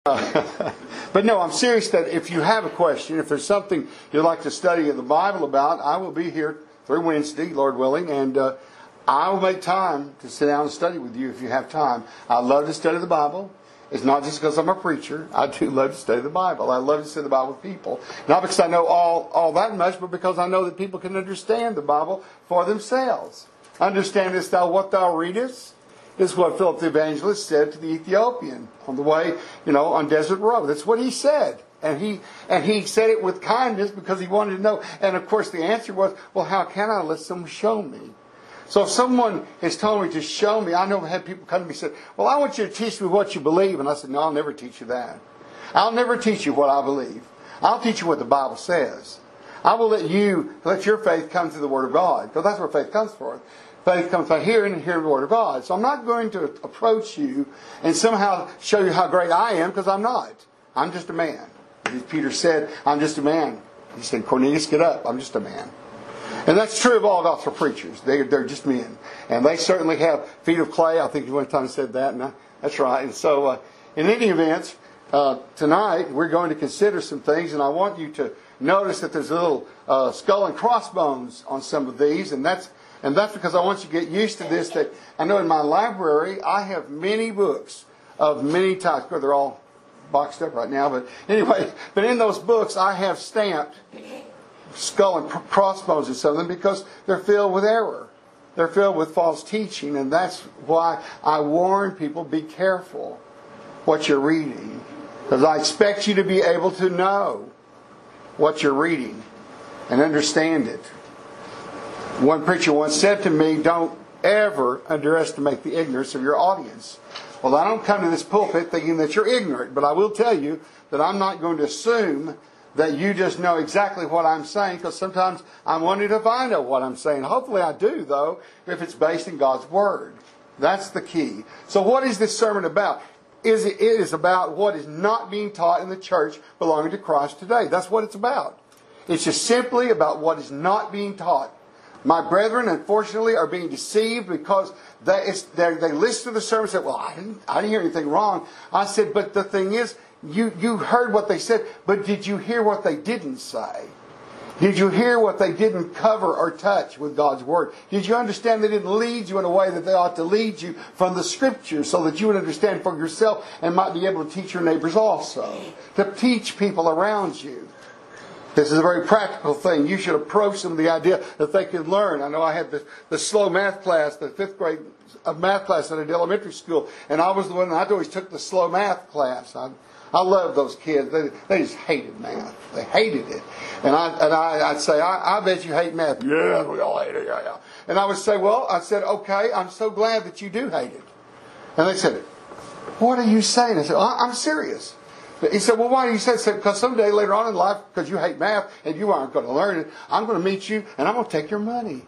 But no, I'm serious that if you have a question, if there's something you'd like to study in the Bible about, I will be here through Wednesday, Lord willing, and I will make time to sit down and study with you if you have time. I love to study the Bible. It's not just because I'm a preacher. I do love to study the Bible. I love to study the Bible with people. Not because I know all that much, but because I know that people can understand the Bible for themselves. Understandest thou what thou readest? This is what Philip the Evangelist said to the Ethiopian on the way, on Desert Road. That's what he said. And he said it with kindness because he wanted to know. And of course the answer was, well, how can I let someone show me? So if someone has told me to show me, I know I've had people come to me and say, well, I want you to teach me what you believe. And I said, no, I'll never teach you that. I'll never teach you what I believe. I'll teach you what the Bible says. I will let your faith come through the Word of God. Because that's where faith comes from. Faith comes by hearing and hearing the Word of God. So I'm not going to approach you and somehow show you how great I am, because I'm not. I'm just a man. As Peter said, I'm just a man. He said, Cornelius, get up. I'm just a man. And that's true of all gospel preachers. They're just men. And they certainly have feet of clay. I think you one time said that. And that's right. And so in any event, tonight we're going to consider some things. And I want you to notice that there's a little skull and crossbones on some of these. And that's because I want you to get used to this. That I know in my library I have many books of many types. They're all boxed up right now. But anyway, in those books I have stamped skull and crossbones in some of them because they're filled with error. They're filled with false teaching. And that's why I warn people, be careful what you're reading. Because I expect you to be able to know what you're reading and understand it. One preacher once said to me, don't ever underestimate the ignorance of your audience. Well, I don't come to this pulpit thinking that you're ignorant, but I will tell you that I'm not going to assume that you just know exactly what I'm saying, because sometimes I'm wondering if I know what I'm saying. Hopefully I do, though, if it's based in God's Word. That's the key. So what is this sermon about? It is about what is not being taught in the church belonging to Christ today. That's what it's about. It's just simply about what is not being taught. My brethren, unfortunately, are being deceived because they listen to the sermon and say, well, I didn't hear anything wrong. I said, but the thing is, you heard what they said, but did you hear what they didn't say? Did you hear what they didn't cover or touch with God's Word? Did you understand they didn't lead you in a way that they ought to lead you from the Scriptures, so that you would understand for yourself and might be able to teach your neighbors also? To teach people around you. This is a very practical thing. You should approach them with the idea that they can learn. I know I had the slow math class, the 5th grade math class at an elementary school, and I was the one that always took the slow math class. I love those kids. They just hated math. They hated it. And I'd say, I bet you hate math. Yeah, we all hate it. Yeah. And I would say, okay, I'm so glad that you do hate it. And they said, what are you saying? I said, I'm serious. He said, well, why do you say that? Because someday later on in life, because you hate math and you aren't going to learn it, I'm going to meet you and I'm going to take your money.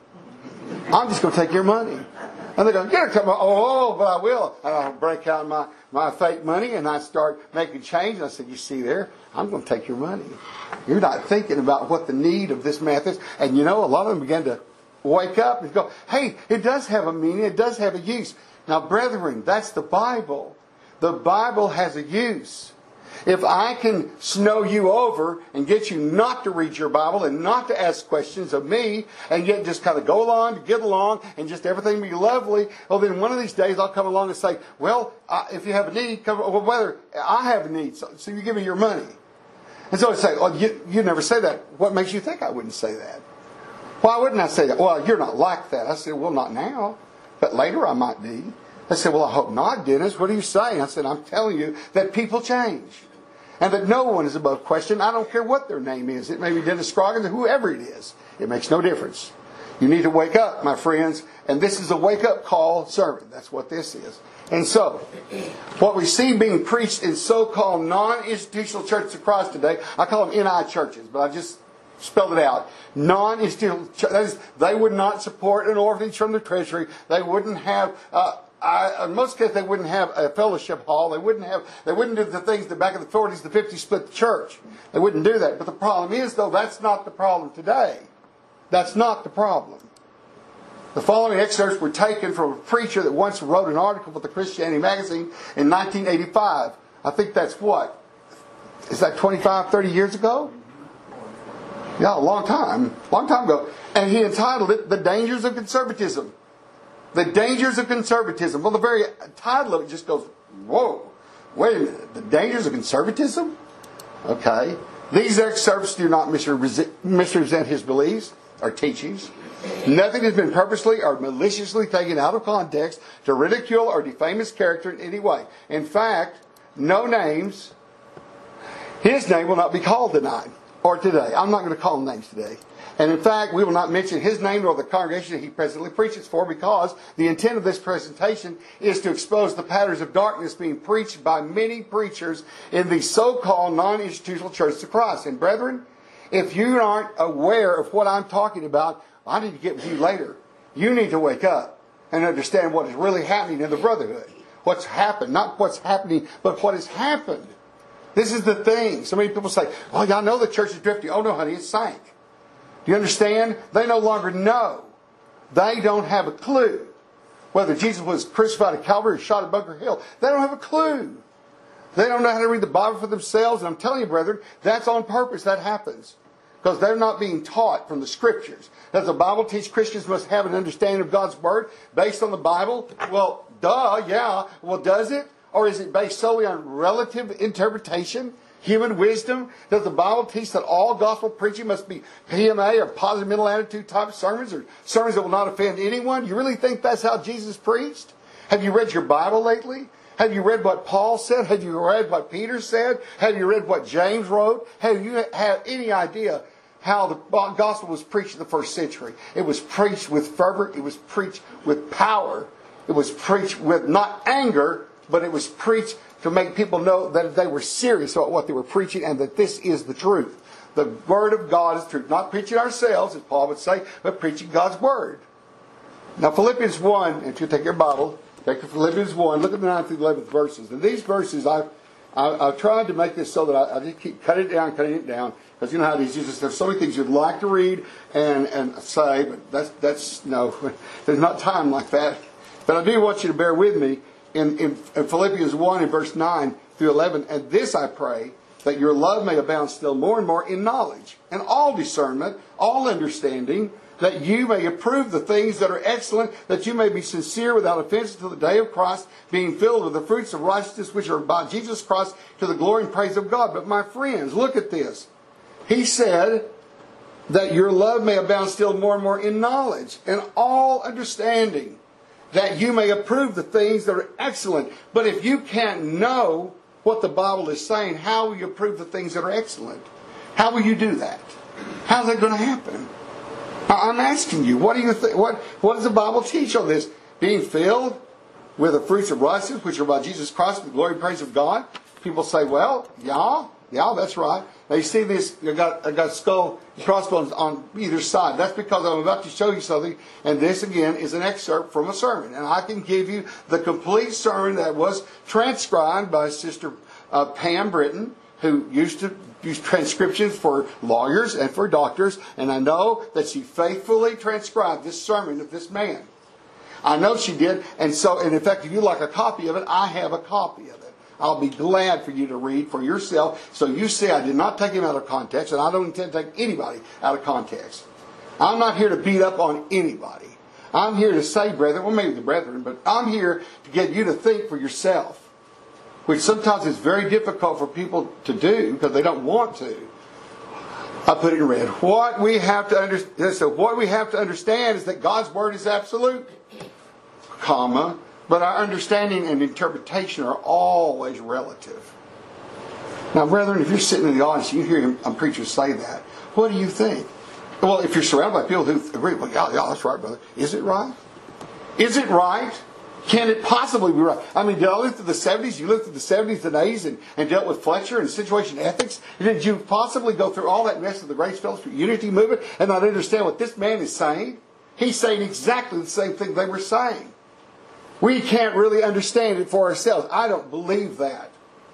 I'm just going to take your money. And they go, yeah, come on. But I will. And I'll break out my fake money and I start making change. And I said, you see there, I'm going to take your money. You're not thinking about what the need of this math is. And a lot of them began to wake up and go, hey, it does have a meaning. It does have a use. Now, brethren, that's the Bible. The Bible has a use. If I can snow you over and get you not to read your Bible and not to ask questions of me and yet just kind of go along to get along and just everything be lovely, well, then one of these days I'll come along and say, well, if you have a need, whether I have a need, so you give me your money. And so I'd say, well, you never say that. What makes you think I wouldn't say that? Why wouldn't I say that? Well, you're not like that. I said, well, not now, but later I might be. They said, well, I hope not, Dennis. What are you saying? I said, I'm telling you that people change. And that no one is above question. I don't care what their name is. It may be Dennis Scroggins or whoever it is. It makes no difference. You need to wake up, my friends. And this is a wake-up call sermon. That's what this is. And so, what we see being preached in so-called non-institutional churches of Christ today, I call them NI churches, but I just spelled it out. Non-institutional churches, they would not support an orphanage from the treasury. They wouldn't have... in most cases, they wouldn't have a fellowship hall. They wouldn't do the things that back in the 40s, the 50s split the church. They wouldn't do that. But the problem is, though, that's not the problem today. That's not the problem. The following excerpts were taken from a preacher that once wrote an article with the Christianity magazine in 1985. I think that's what? Is that 25, 30 years ago? Yeah, a long time ago. And he entitled it, The Dangers of Conservatism. The Dangers of Conservatism. Well, the very title of it just goes, whoa, wait a minute, the dangers of conservatism? Okay. These excerpts do not misrepresent his beliefs or teachings. Nothing has been purposely or maliciously taken out of context to ridicule or defame his character in any way. In fact, no names. His name will not be called tonight or today. I'm not going to call names today. And in fact, we will not mention his name nor the congregation that he presently preaches for, because the intent of this presentation is to expose the patterns of darkness being preached by many preachers in the so-called non-institutional churches of Christ. And brethren, if you aren't aware of what I'm talking about, I need to get with you later. You need to wake up and understand what is really happening in the brotherhood. What's happened. Not what's happening, but what has happened. This is the thing. So many people say, oh, y'all know the church is drifting. Oh, no, honey, it sank. Do you understand? They no longer know. They don't have a clue. Whether Jesus was crucified at Calvary or shot at Bunker Hill, they don't have a clue. They don't know how to read the Bible for themselves. And I'm telling you, brethren, that's on purpose. That happens. Because they're not being taught from the Scriptures. Does the Bible teach Christians must have an understanding of God's Word based on the Bible? Well, duh, yeah. Well, does it? Or is it based solely on relative interpretation? Human wisdom? Does the Bible teach that all gospel preaching must be PMA or positive mental attitude type sermons, or sermons that will not offend anyone? You really think that's how Jesus preached? Have you read your Bible lately? Have you read what Paul said? Have you read what Peter said? Have you read what James wrote? Have you had any idea how the gospel was preached in the first century? It was preached with fervor. It was preached with power. It was preached with not anger, but it was preached to make people know that they were serious about what they were preaching and that this is the truth. The Word of God is truth. Not preaching ourselves, as Paul would say, but preaching God's Word. Now, Philippians 1, if you take your Bible, take Philippians 1, look at the 9th through 11th verses. And these verses, I've tried to make this so that I just keep cutting it down, because you know how it is. There's so many things you'd like to read and say, but that's no, there's not time like that. But I do want you to bear with me. In Philippians 1 in verse 9 through 11, and this I pray, that your love may abound still more and more in knowledge, and all discernment, all understanding, that you may approve the things that are excellent, that you may be sincere without offense until the day of Christ, being filled with the fruits of righteousness which are by Jesus Christ, to the glory and praise of God. But my friends, look at this. He said that your love may abound still more and more in knowledge, and all understanding, that you may approve the things that are excellent. But if you can't know what the Bible is saying, how will you approve the things that are excellent? How will you do that? How's that going to happen? I'm asking you, what do you think? What does the Bible teach on this? Being filled with the fruits of righteousness, which are by Jesus Christ, the glory and praise of God. People say, well, yeah, that's right. Now you see this, I got skull and crossbones on either side. That's because I'm about to show you something, and this again is an excerpt from a sermon. And I can give you the complete sermon that was transcribed by Sister Pam Britton, who used to use transcriptions for lawyers and for doctors, and I know that she faithfully transcribed this sermon of this man. I know she did, and in fact, if you'd like a copy of it, I have a copy of it. I'll be glad for you to read for yourself. So you see, I did not take him out of context, and I don't intend to take anybody out of context. I'm not here to beat up on anybody. I'm here to say, brethren, well, maybe the brethren, but I'm here to get you to think for yourself, which sometimes is very difficult for people to do because they don't want to. I put it in red. What we have to understand is that God's Word is absolute, comma, but our understanding and interpretation are always relative. Now, brethren, if you're sitting in the audience and you hear a preacher say that, what do you think? Well, if you're surrounded by people who agree, well, yeah, that's right, brother. Is it right? Is it right? Can it possibly be right? I mean, did I live through the 70s? You lived through the 70s and 80s and dealt with Fletcher and situation ethics? Did you possibly go through all that mess of the Grace Fellowship Unity movement and not understand what this man is saying? He's saying exactly the same thing they were saying. We can't really understand it for ourselves. I don't believe that.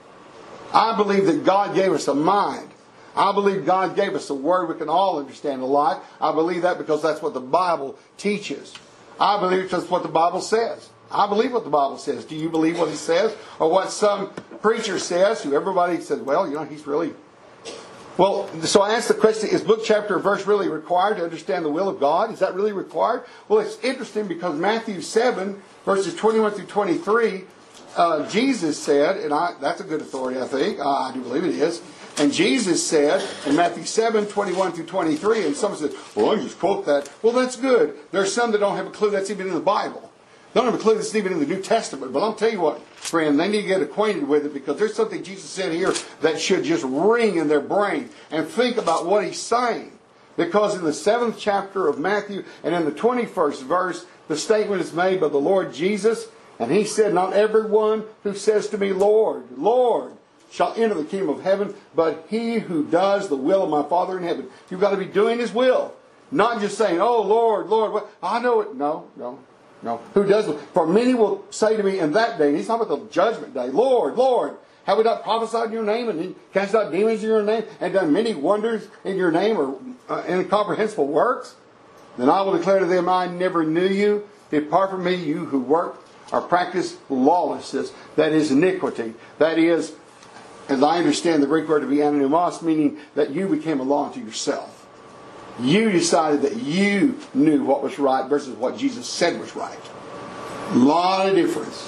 I believe that God gave us a mind. I believe God gave us a Word we can all understand alike. I believe that because that's what the Bible teaches. I believe that's what the Bible says. I believe what the Bible says. Do you believe what it says? Or what some preacher says, who everybody says, well, he's really... Well, so I asked the question, is book, chapter, and verse really required to understand the will of God? Is that really required? Well, it's interesting because Matthew 7, verses 21 through 23, Jesus said, and that's a good authority, I think. I do believe it is. And Jesus said in Matthew 7, 21 through 23, and someone said, well, I just quote that. Well, that's good. There's some that don't have a clue that's even in the Bible. They don't have a clue that's even in the New Testament. But I'll tell you what, friend, they need to get acquainted with it, because there's something Jesus said here that should just ring in their brain and think about what He's saying. Because in the 7th chapter of Matthew and in the 21st verse, the statement is made by the Lord Jesus. And He said, not everyone who says to me, Lord, Lord, shall enter the kingdom of heaven, but he who does the will of my Father in heaven. You've got to be doing His will. Not just saying, oh, Lord, Lord, what? I know it. No. Who does it? For many will say to me in that day, and He's talking about the judgment day, Lord, Lord, have we not prophesied in your name, and cast out demons in your name, and done many wonders in your name, or incomprehensible works? Then I will declare to them, I never knew you. Depart from me, you who work or practice lawlessness. That is iniquity. That is, as I understand the Greek word to be anonymos, meaning that you became a law unto yourself. You decided that you knew what was right versus what Jesus said was right. Lot of difference.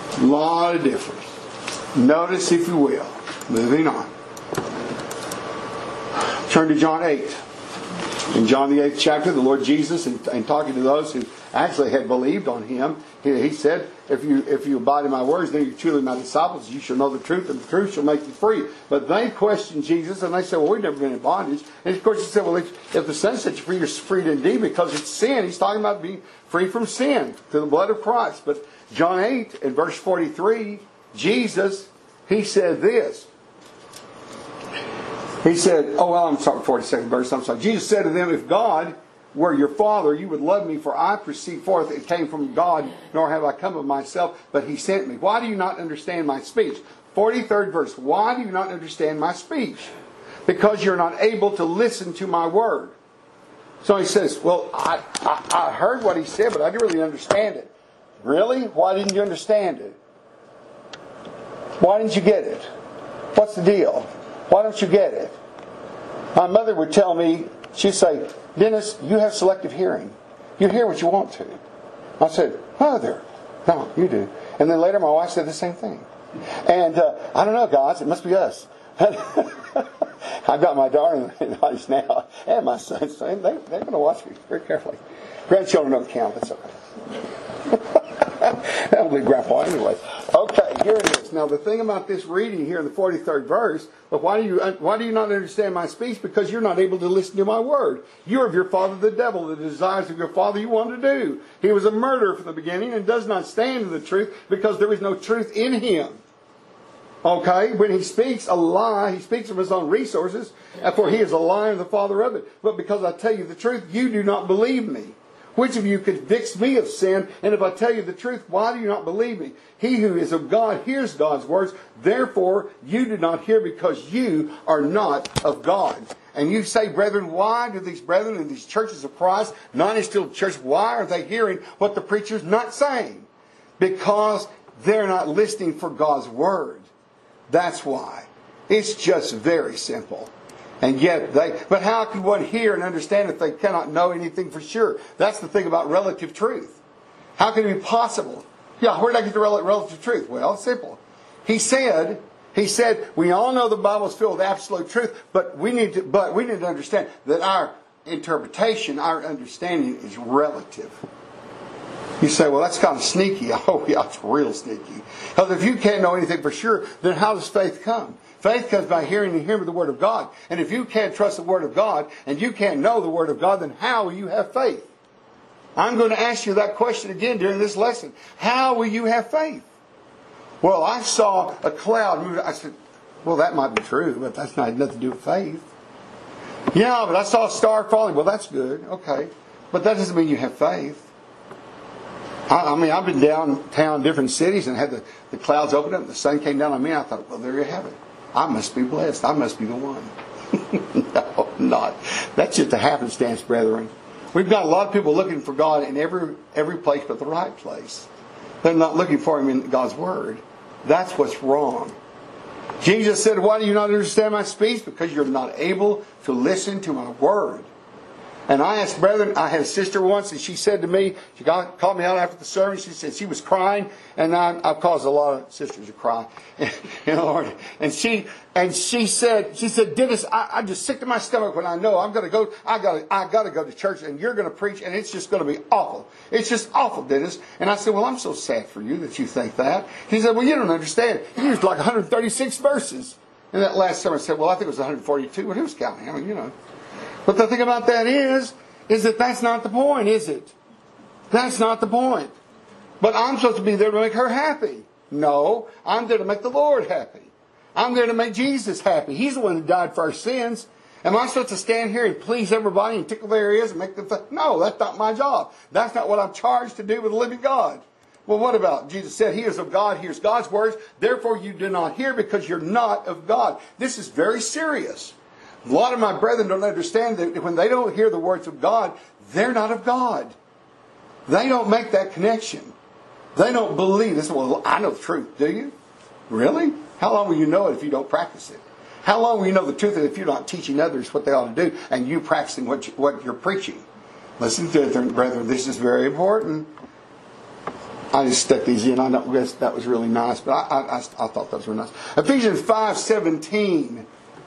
Notice, if you will. Moving on. Turn to John 8. In John the 8th chapter, the Lord Jesus, and talking to those who actually had believed on Him, He said, if you abide in my words, then you're truly my disciples. You shall know the truth, and the truth shall make you free. But they questioned Jesus, and they said, well, we've never been in bondage. And of course He said, well, if the Son sets you free, you're free indeed, because it's sin. He's talking about being free from sin through the blood of Christ. But John 8 and verse 43, Jesus, He said this. He said, 42nd verse, I'm sorry. Jesus said to them, if God were your Father, you would love me, for I proceed forth. It came from God, nor have I come of myself, but He sent me. Why do you not understand my speech? 43rd verse. Why do you not understand my speech? Because you're not able to listen to my word. So He says, well, I heard what He said, but I didn't really understand it. Really? Why didn't you understand it? Why didn't you get it? What's the deal? Why don't you get it? My mother would tell me, she'd say, Dennis, you have selective hearing. You hear what you want to. I said, Mother, no, you do. And then later my wife said the same thing. And I don't know, guys, it must be us. I've got my daughter in the audience now, and my son. They're going to watch me very carefully. Grandchildren don't count. That's okay. That'll be Grandpa anyway. Okay, here it is. Now the thing about this reading here in the 43rd verse, but why do you not understand my speech? Because you're not able to listen to my word. You're of your father the devil. The desires of your father you want to do. He was a murderer from the beginning and does not stand in the truth, because there is no truth in him. Okay, when he speaks a lie, he speaks of his own resources, for he is a liar and the father of it. But because I tell you the truth, you do not believe me. Which of you convicts me of sin? And if I tell you the truth, why do you not believe me? He who is of God hears God's words. Therefore, you do not hear, because you are not of God. And you say, brethren, why do these brethren in these churches of Christ, non-instilled churches, why are they hearing what the preacher's not saying? Because they're not listening for God's word. That's why. It's just very simple. And yet but how can one hear and understand if they cannot know anything for sure? That's the thing about relative truth. How can it be possible? Yeah, where did I get the relative truth? Well, it's simple. He said, we all know the Bible is filled with absolute truth, but we need to understand that our interpretation, our understanding is relative. You say, well, that's kind of sneaky. Oh, yeah, it's real sneaky. Because if you can't know anything for sure, then how does faith come? Faith comes by hearing and hearing the Word of God. And if you can't trust the Word of God, and you can't know the Word of God, then how will you have faith? I'm going to ask you that question again during this lesson. How will you have faith? Well, I saw a cloud move. I said, well, that might be true, but that's not nothing to do with faith. Yeah, but I saw a star falling. Well, that's good. Okay. But that doesn't mean you have faith. I mean, I've been downtown different cities and had the clouds open up and the sun came down on me. I thought, well, there you have it. I must be blessed. I must be the one. No, not. That's just a happenstance, brethren. We've got a lot of people looking for God in every place but the right place. They're not looking for Him in God's Word. That's what's wrong. Jesus said, why do you not understand my speech? Because you're not able to listen to my word. And I asked brethren, I had a sister once, and she said to me, she called me out after the service, she said she was crying, and I've caused a lot of sisters to cry. Lord. And she said, Dennis, I'm just sick to my stomach when I know I gotta go to church, and you're gonna preach, and it's just gonna be awful. It's just awful, Dennis. And I said, well, I'm so sad for you that you think that. He said, well, you don't understand. You used like 136 verses. And that last sermon I said, well, I think it was 142. Well, who's counting? I mean, But the thing about that is that that's not the point, is it? That's not the point. But I'm supposed to be there to make her happy. No, I'm there to make the Lord happy. I'm there to make Jesus happy. He's the one who died for our sins. Am I supposed to stand here and please everybody and tickle their ears and make them think? No, that's not my job. That's not what I'm charged to do with the living God. Well, what about? Jesus said, he is of God, hears God's words. Therefore you do not hear because you're not of God. This is very serious. A lot of my brethren don't understand that when they don't hear the words of God, they're not of God. They don't make that connection. They don't believe this. Well, I know the truth. Do you? Really? How long will you know it if you don't practice it? How long will you know the truth if you're not teaching others what they ought to do and you practicing what you're preaching? Listen to it, brethren. This is very important. I just stuck these in. I know that was really nice, but I thought those were nice. Ephesians 5:17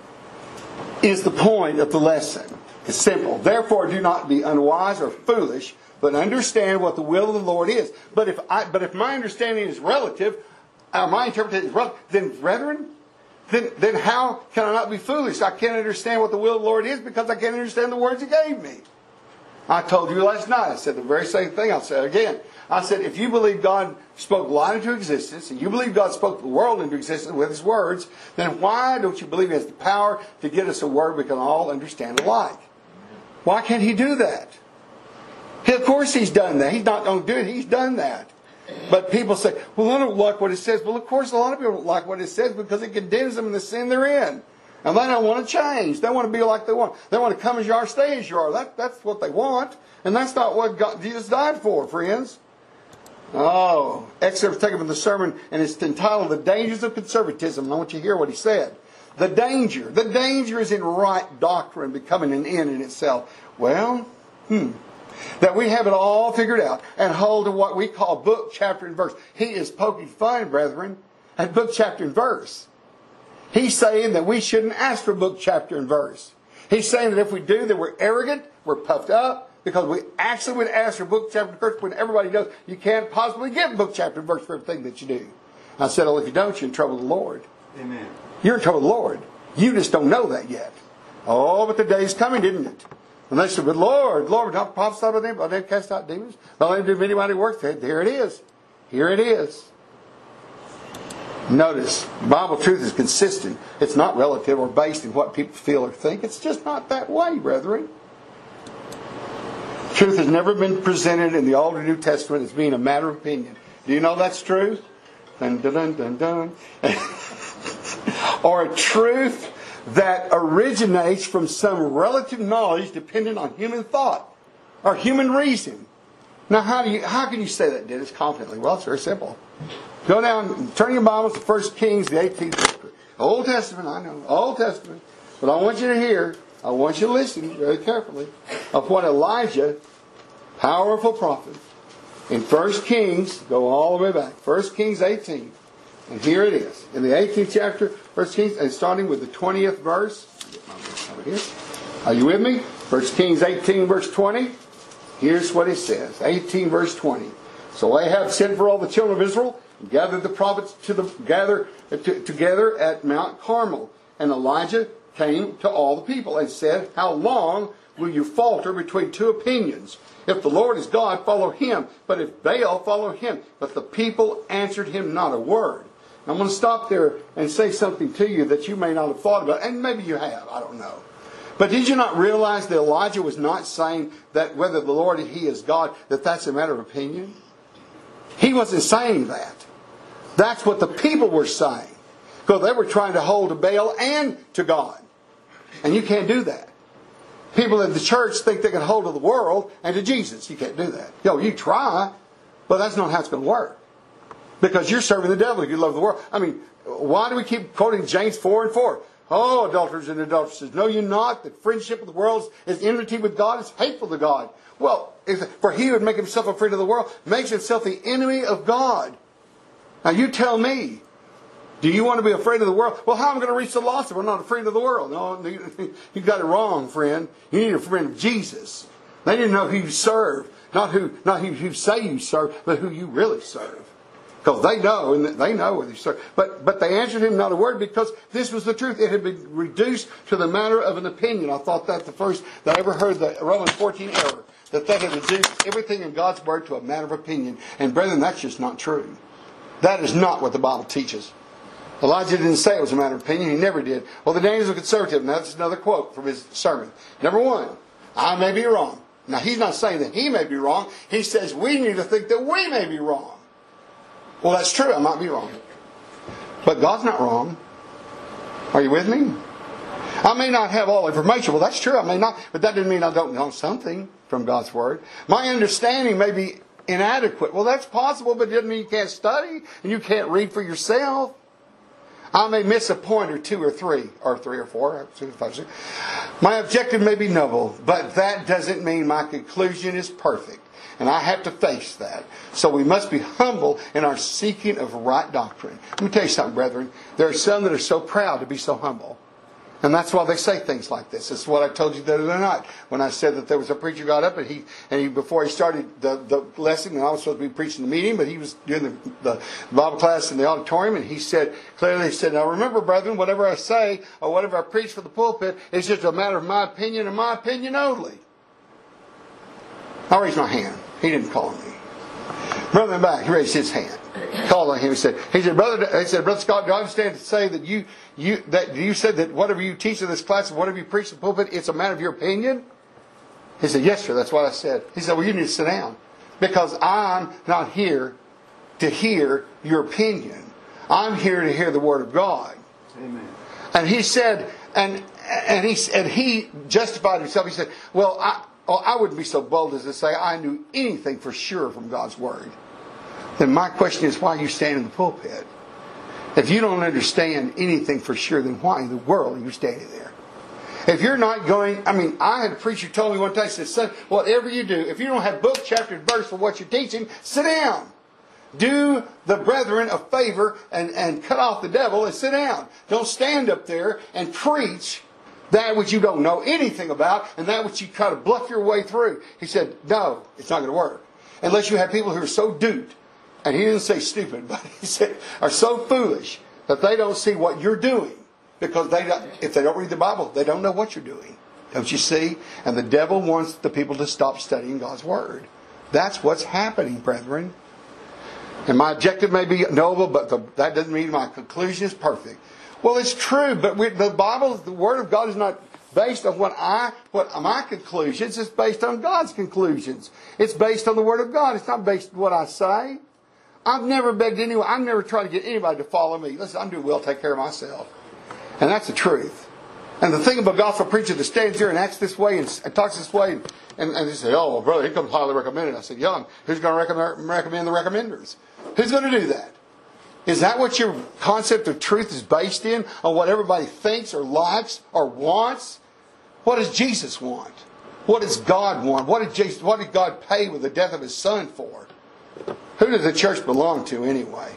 is the point of the lesson. It's simple. Therefore, do not be unwise or foolish, but understand what the will of the Lord is. But if my understanding is relative, or my interpretation is relative, then brethren, then how can I not be foolish? I can't understand what the will of the Lord is because I can't understand the words He gave me. I told you last night, I said the very same thing, I'll say it again. I said, if you believe God spoke light into existence, and you believe God spoke the world into existence with His words, then why don't you believe He has the power to get us a word we can all understand alike? Why can't He do that? Of course He's done that. He's not going to do it. He's done that. But people say, well, I don't like what it says. Well, of course, a lot of people don't like what it says because it condemns them in the sin they're in. And they don't want to change. They want to be like they want. They want to come as you are, stay as you are. That's what they want. And that's not what Jesus died for, friends. Oh, excerpt taken from the sermon, and it's entitled The Dangers of Conservatism. And I want you to hear what he said. The danger is in right doctrine becoming an end in itself. Well, that we have it all figured out and hold to what we call book, chapter, and verse. He is poking fun, brethren, at book, chapter, and verse. He's saying that we shouldn't ask for book, chapter, and verse. He's saying that if we do, then we're arrogant, we're puffed up, because we actually would ask for book, chapter, and verse when everybody knows you can't possibly give book, chapter, and verse for everything that you do. I said, well, if you don't, you're in trouble with the Lord. Amen. You're in trouble with the Lord. You just don't know that yet. Oh, but the day's coming, didn't it? And they said, but Lord, don't prophesy about them, but they cast out demons, but they do many mighty works. There it is. Here it is. Notice, Bible truth is consistent. It's not relative or based in what people feel or think. It's just not that way, brethren. Truth has never been presented in the Old or New Testament as being a matter of opinion. Do you know that's true? Dun, dun, dun, dun, dun. Or a truth that originates from some relative knowledge dependent on human thought or human reason. Now, how can you say that, Dennis, confidently? Well, it's very simple. Go down, turn your Bibles to 1 Kings, the 18th chapter. Old Testament, I know, Old Testament. But I want you to hear, I want you to listen very carefully of what Elijah, powerful prophet, in 1 Kings, go all the way back, 1 Kings 18. And here it is. In the 18th chapter, 1 Kings, and starting with the 20th verse. Get my verse over here. Are you with me? 1 Kings 18, verse 20. Here's what it says. 18, verse 20. So Ahab sent for all the children of Israel, and gathered the prophets together at Mount Carmel. And Elijah came to all the people and said, how long will you falter between two opinions? If the Lord is God, follow Him. But if Baal, follow him. But the people answered him not a word. I'm going to stop there and say something to you that you may not have thought about. And maybe you have. I don't know. But did you not realize that Elijah was not saying that whether the Lord, He is God, that that's a matter of opinion? He wasn't saying that. That's what the people were saying. Because they were trying to hold to Baal and to God. And you can't do that. People in the church think they can hold to the world and to Jesus. You can't do that. You try, but that's not how it's going to work. Because you're serving the devil if you love the world. I mean, Why do we keep quoting James 4:4? Oh, adulterers and adulteresses, know you not that friendship with the world is enmity with God, is hateful to God? Well, for he who would make himself a friend of the world makes himself the enemy of God. Now you tell me, do you want to be a friend of the world? Well, how am I going to reach the lost if we're not a friend of the world? No, you got it wrong, friend. You need a friend of Jesus. They didn't know who you serve. Not who you say you serve, but who you really serve. Because they know, and they know whether you serve. But they answered him not a word, because this was the truth. It had been reduced to the matter of an opinion. I thought that the first that I ever heard the Romans 14 error. That they had reduced everything in God's Word to a matter of opinion. And brethren, that's just not true. That is not what the Bible teaches. Elijah didn't say it was a matter of opinion. He never did. Well, the Daniels are conservative. Now, that's another quote from his sermon. Number one, I may be wrong. Now, he's not saying that he may be wrong. He says we need to think that we may be wrong. Well, that's true. I might be wrong. But God's not wrong. Are you with me? I may not have all information. Well, that's true. I may not. But that doesn't mean I don't know something from God's Word. My understanding may be inadequate. Well, that's possible, but it doesn't mean you can't study and you can't read for yourself. I may miss a point or two or three or four. My objective may be noble, but that doesn't mean my conclusion is perfect. And I have to face that. So we must be humble in our seeking of right doctrine. Let me tell you something, brethren. There are some that are so proud to be so humble. And that's why they say things like this. This is what I told you the other night when I said that there was a preacher got up and he before he started the lesson, and I was supposed to be preaching the meeting, but he was doing the Bible class in the auditorium, and he said, now remember, brethren, whatever I say or whatever I preach for the pulpit is just a matter of my opinion and my opinion only. I raised my hand. He didn't call on me. Brother in the back, he raised his hand. Called on him. He said, Brother Scott, do I understand to say that you said that whatever you teach in this class and whatever you preach in the pulpit, it's a matter of your opinion? He said, yes, sir, that's what I said. He said, well, you need to sit down. Because I'm not here to hear your opinion. I'm here to hear the Word of God. Amen. And he said, and he justified himself. He said, well, I wouldn't be so bold as to say I knew anything for sure from God's Word. Then my question is, why you stand in the pulpit? If you don't understand anything for sure, then why in the world are you standing there? If you're not going, I had a preacher told me one time, he said, son, whatever you do, if you don't have book, chapter, and verse for what you're teaching, sit down. Do the brethren a favor and cut off the devil and sit down. Don't stand up there and preach that which you don't know anything about and that which you try to bluff your way through. He said, no, it's not going to work. Unless you have people who are so duped, and he didn't say stupid, but he said are so foolish that they don't see what you're doing. Because if they don't read the Bible, they don't know what you're doing. Don't you see? And the devil wants the people to stop studying God's Word. That's what's happening, brethren. And my objective may be noble, but that doesn't mean my conclusion is perfect. Well, it's true, but the Bible, the Word of God is not based on what my conclusions. It's based on God's conclusions. It's based on the Word of God. It's not based on what I say. I've never begged anyone. I've never tried to get anybody to follow me. Listen, I'm doing well to take care of myself. And that's the truth. And the thing about a gospel preacher that stands here and acts this way and talks this way, and they say, oh, well, brother, he comes highly recommended. I said, Young, who's going to recommend the recommenders? Who's going to do that? Is that what your concept of truth is based in? On what everybody thinks or likes or wants? What does Jesus want? What does God want? What did God pay with the death of His Son for? Who does the church belong to anyway?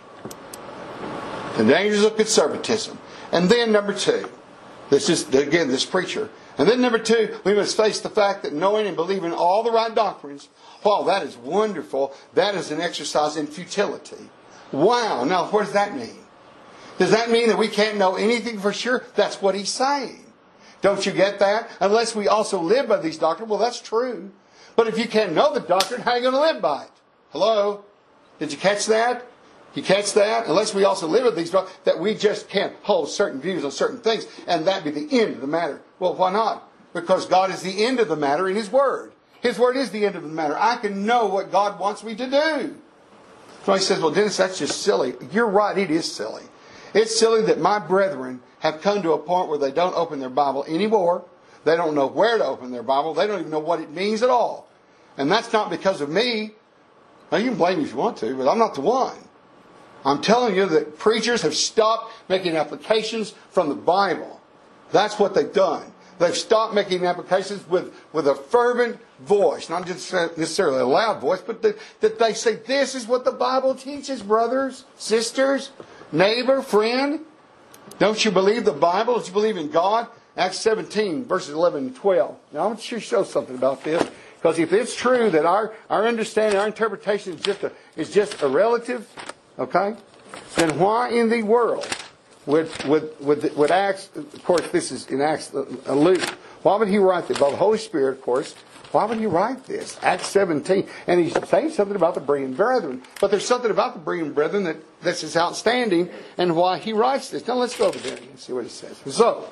The dangers of conservatism. And then number two, this is, again, this preacher. And then number two, we must face the fact that knowing and believing all the right doctrines, while that is wonderful, that is an exercise in futility. Wow. Now, what does that mean? Does that mean that we can't know anything for sure? That's what he's saying. Don't you get that? Unless we also live by these doctrines. Well, that's true. But if you can't know the doctrine, how are you going to live by it? Hello? Did you catch that? You catch that? Unless we also live with these doctrines, that we just can't hold certain views on certain things, and that be the end of the matter. Well, why not? Because God is the end of the matter in His Word. His Word is the end of the matter. I can know what God wants me to do. Somebody says, well, Dennis, that's just silly. You're right, it is silly. It's silly that my brethren have come to a point where they don't open their Bible anymore. They don't know where to open their Bible. They don't even know what it means at all. And that's not because of me. Now, you can blame me if you want to, but I'm not the one. I'm telling you that preachers have stopped making applications from the Bible. That's what they've done. They've stopped making applications with a fervent voice, not just necessarily a loud voice, but that they say, this is what the Bible teaches, brothers, sisters, neighbor, friend. Don't you believe the Bible? Don't you believe in God? Acts 17, verses 11 and 12. Now, I want you to show something about this. Because if it's true that our understanding, our interpretation is just a relative, okay, then why in the world would Acts, of course this is in Acts, Luke, why would he write this? By the Holy Spirit, of course, why would he write this? Acts 17, and he's saying something about the Berean brethren. But there's something about the Berean brethren that this is outstanding and why he writes this. Now let's go over there and see what it says. So,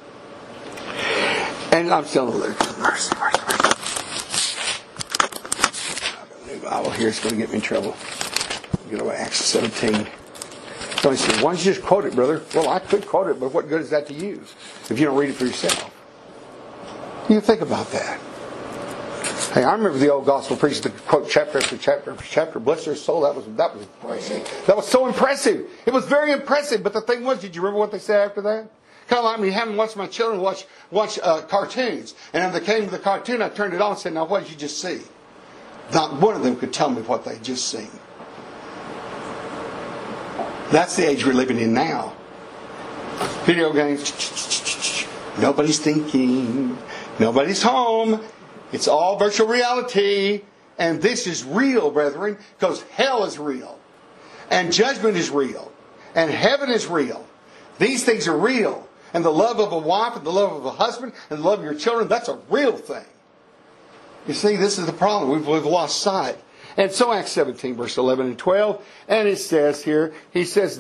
and I'm still in Luke. Mercy. Bible here is going to get me in trouble. Get over Acts 17. So he said, why don't you just quote it, brother? Well, I could quote it, but what good is that to you if you don't read it for yourself? You think about that. Hey, I remember the old gospel preachers that quote chapter after chapter after chapter. Bless their soul. That was impressive. That was so impressive. It was very impressive. But the thing was, did you remember what they said after that? Kind of like me having watched my children watch cartoons. And when they came to the cartoon, I turned it on and said, now what did you just see? Not one of them could tell me what they'd just seen. That's the age we're living in now. Video games. Nobody's thinking. Nobody's home. It's all virtual reality. And this is real, brethren, because hell is real. And judgment is real. And heaven is real. These things are real. And the love of a wife and the love of a husband and the love of your children, that's a real thing. You see, this is the problem. We've lost sight. And so Acts 17, verse 11 and 12, and it says here, he says,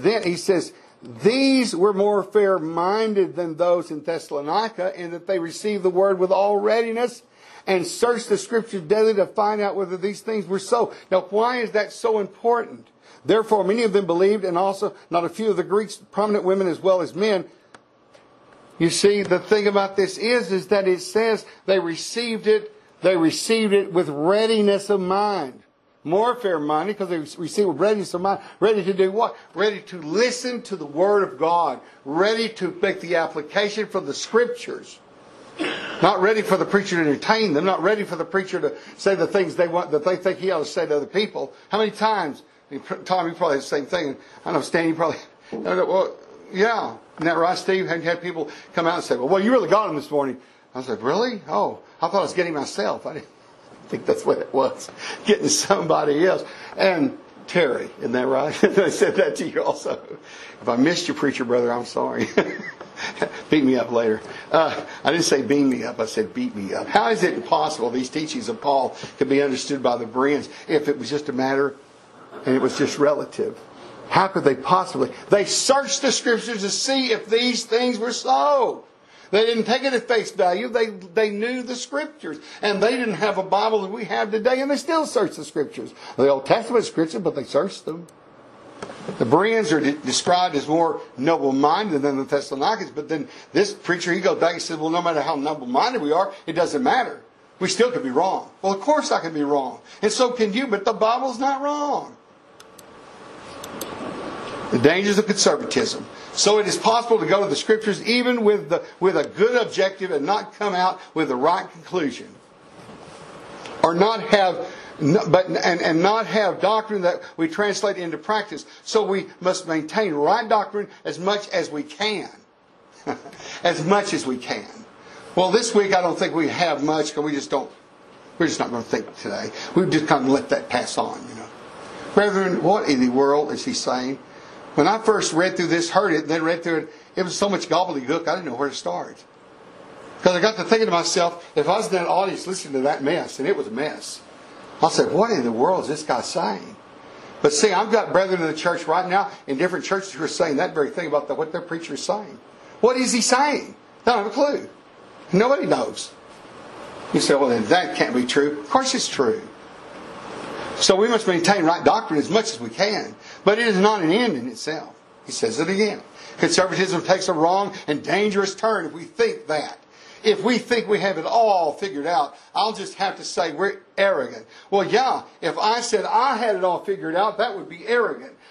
these were more fair-minded than those in Thessalonica, in that they received the word with all readiness and searched the Scriptures daily to find out whether these things were so. Now, why is that so important? Therefore, many of them believed, and also not a few of the Greeks, prominent women as well as men. You see, the thing about this is that it says they received it with readiness of mind. More fair-minded because they received it with readiness of mind. Ready to do what? Ready to listen to the Word of God. Ready to make the application from the Scriptures. Not ready for the preacher to entertain them. Not ready for the preacher to say the things they want, that they think he ought to say to other people. How many times? Tom, you probably have the same thing. I know, Stan, you probably... Well, yeah. Isn't that right, Steve? Have you had people come out and say, well, you really got him this morning. I said, really? Oh, I thought I was getting myself. I didn't think that's what it was. Getting somebody else. And Terry, isn't that right? I said that to you also. If I missed you, preacher brother, I'm sorry. Beat me up later. I didn't say beam me up. I said beat me up. How is it possible these teachings of Paul could be understood by the Bereans if it was just a matter and it was just relative? How could they possibly? They searched the Scriptures to see if these things were so. They didn't take it at face value. They knew the Scriptures. And they didn't have a Bible that we have today, and they still search the Scriptures. The Old Testament Scriptures, but they searched them. The Bereans are described as more noble-minded than the Thessalonians, but then this preacher, he goes back and says, well, no matter how noble-minded we are, it doesn't matter. We still could be wrong. Well, of course I can be wrong. And so can you, but the Bible's not wrong. The dangers of conservatism. So it is possible to go to the Scriptures even with a good objective and not come out with the right conclusion, or not have doctrine that we translate into practice. So we must maintain right doctrine as much as we can, as much as we can. Well, this week I don't think we have much because we're just not going to think today. We've just kind of let that pass on, Brethren, what in the world is he saying? When I first read through this, heard it, then read through it, it was so much gobbledygook, I didn't know where to start. Because I got to thinking to myself, if I was in that audience listening to that mess, and it was a mess, I said, what in the world is this guy saying? But see, I've got brethren in the church right now in different churches who are saying that very thing about what their preacher is saying. What is he saying? They don't have a clue. Nobody knows. You say, well, then that can't be true. Of course it's true. So we must maintain right doctrine as much as we can. But it is not an end in itself. He says it again. Conservatism takes a wrong and dangerous turn if we think that. If we think we have it all figured out, I'll just have to say we're arrogant. Well, yeah, if I said I had it all figured out, that would be arrogant.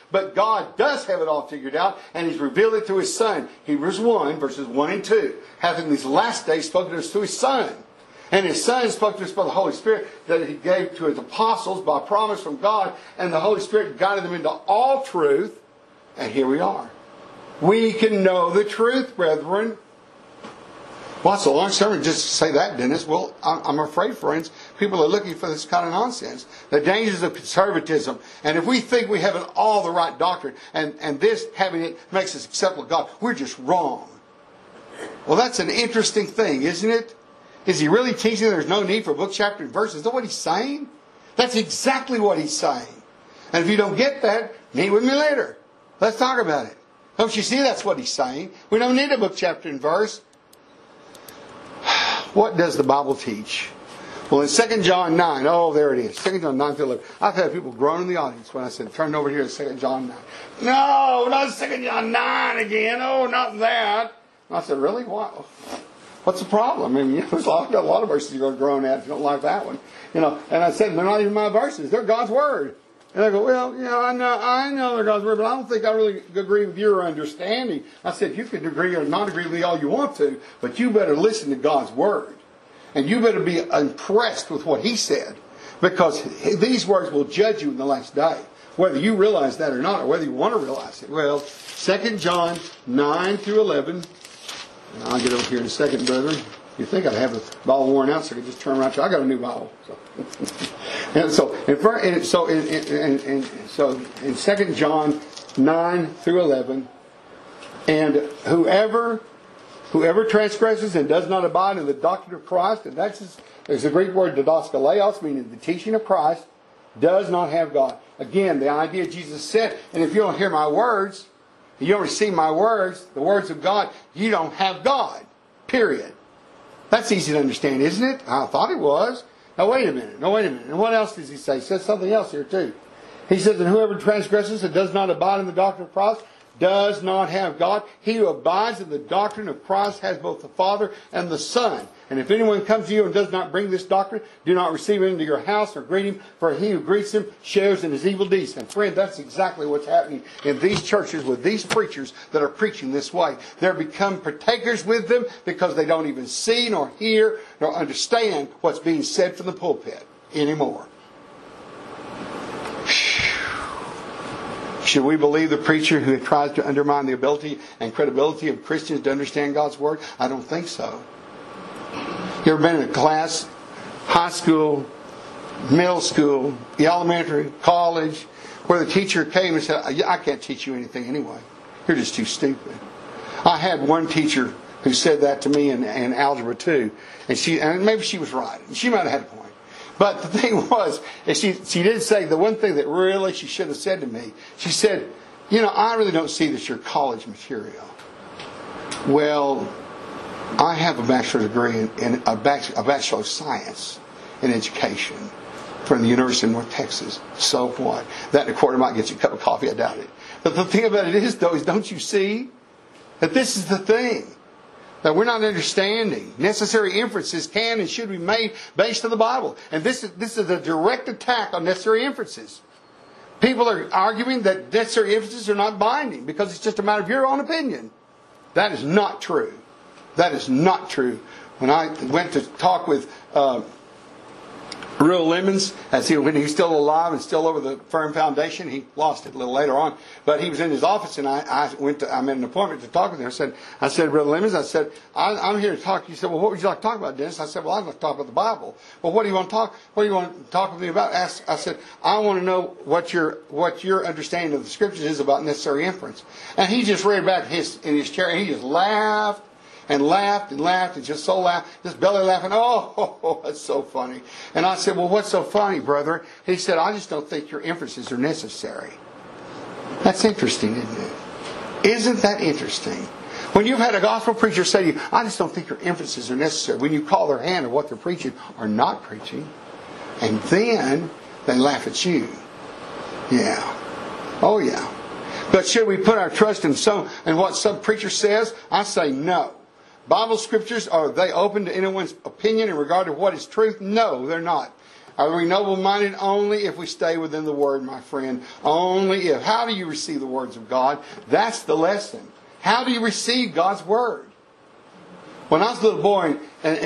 But God does have it all figured out, and He's revealed it through His Son. Hebrews 1, verses 1 and 2. Hath in these last days spoken to us through His Son. And His Son spoke to us by the Holy Spirit that He gave to His apostles by promise from God. And the Holy Spirit guided them into all truth. And here we are. We can know the truth, brethren. Well, it's a long sermon just to say that, Dennis. Well, I'm afraid, friends, people are looking for this kind of nonsense. The dangers of conservatism. And if we think we have all the right doctrine, and this, having it, makes us acceptable to God, we're just wrong. Well, that's an interesting thing, isn't it? Is he really teaching there's no need for book, chapter, and verse? Is that what he's saying? That's exactly what he's saying. And if you don't get that, meet with me later. Let's talk about it. Don't you see that's what he's saying? We don't need a book, chapter, and verse. What does the Bible teach? Well, in 2 John 9, oh, there it is. 2 John 9 through 11. I've had people groan in the audience when I said, turn over here to 2 John 9. No, not 2 John 9 again. Oh, not that. And I said, really? What? What's the problem? I mean, there's a lot of verses you're going to groan at if you don't like that one. And I said, they're not even my verses. They're God's Word. And I go, well, I know they're God's Word, but I don't think I really agree with your understanding. I said, you can agree or not agree with me all you want to, but you better listen to God's Word. And you better be impressed with what He said, because these words will judge you in the last day, whether you realize that or not, or whether you want to realize it. Well, 2 John 9 through 11. And I'll get over here in a second, brethren. You think I'd have the Bible worn out so I could just turn around. I got a new Bible. So, in 2 John 9 through 11, and whoever transgresses and does not abide in the doctrine of Christ, and there's the Greek word didaskaleos, meaning the teaching of Christ, does not have God. Again, the idea Jesus said, and if you don't hear my words, you don't receive my words, the words of God, you don't have God. Period. That's easy to understand, isn't it? I thought it was. Now wait a minute. And what else does he say? He says something else here too. He says, and whoever transgresses and does not abide in the doctrine of Christ does not have God. He who abides in the doctrine of Christ has both the Father and the Son. And if anyone comes to you and does not bring this doctrine, do not receive him into your house or greet him, for he who greets him shares in his evil deeds. And friend, that's exactly what's happening in these churches with these preachers that are preaching this way. They're become partakers with them because they don't even see nor hear nor understand what's being said from the pulpit anymore. Should we believe the preacher who tries to undermine the ability and credibility of Christians to understand God's Word? I don't think so. You ever been in a class, high school, middle school, elementary, college, where the teacher came and said, I can't teach you anything anyway. You're just too stupid. I had one teacher who said that to me in Algebra 2. And maybe she was right. She might have had a point. But the thing was, she did say the one thing that really she should have said to me. She said, I really don't see that you're college material. Well, I have a bachelor's degree in a bachelor of science in education from the University of North Texas. So what? That in a quarter might get you a cup of coffee, I doubt it. But the thing about it is, though, is don't you see that this is the thing that we're not understanding? Necessary inferences can and should be made based on the Bible. And this is a direct attack on necessary inferences. People are arguing that necessary inferences are not binding because it's just a matter of your own opinion. That is not true. That is not true. When I went to talk with Ruel Lemons, when he was still alive and still over the Firm Foundation, he lost it a little later on. But he was in his office, and I made an appointment to talk with him. I said, Brother Lemons, I'm here to talk. He said, well, what would you like to talk about, Dennis? I said, well, I'd like to talk about the Bible. Well, what do you want to talk with me about? I said, I want to know what your understanding of the Scriptures is about necessary inference. And he just read back in his chair, and he just laughed. And laughed and just so laughed, just belly laughing. Oh, that's so funny. And I said, well, what's so funny, brother? He said, I just don't think your inferences are necessary. That's interesting, isn't it? Isn't that interesting? When you've had a gospel preacher say to you, I just don't think your inferences are necessary, when you call their hand of what they're preaching or not preaching, and then they laugh at you. Yeah. Oh, yeah. But should we put our trust in what some preacher says? I say no. Bible scriptures, are they open to anyone's opinion in regard to what is truth? No, they're not. Are we noble-minded? Only if we stay within the Word, my friend. Only if. How do you receive the words of God? That's the lesson. How do you receive God's Word? When I was a little boy,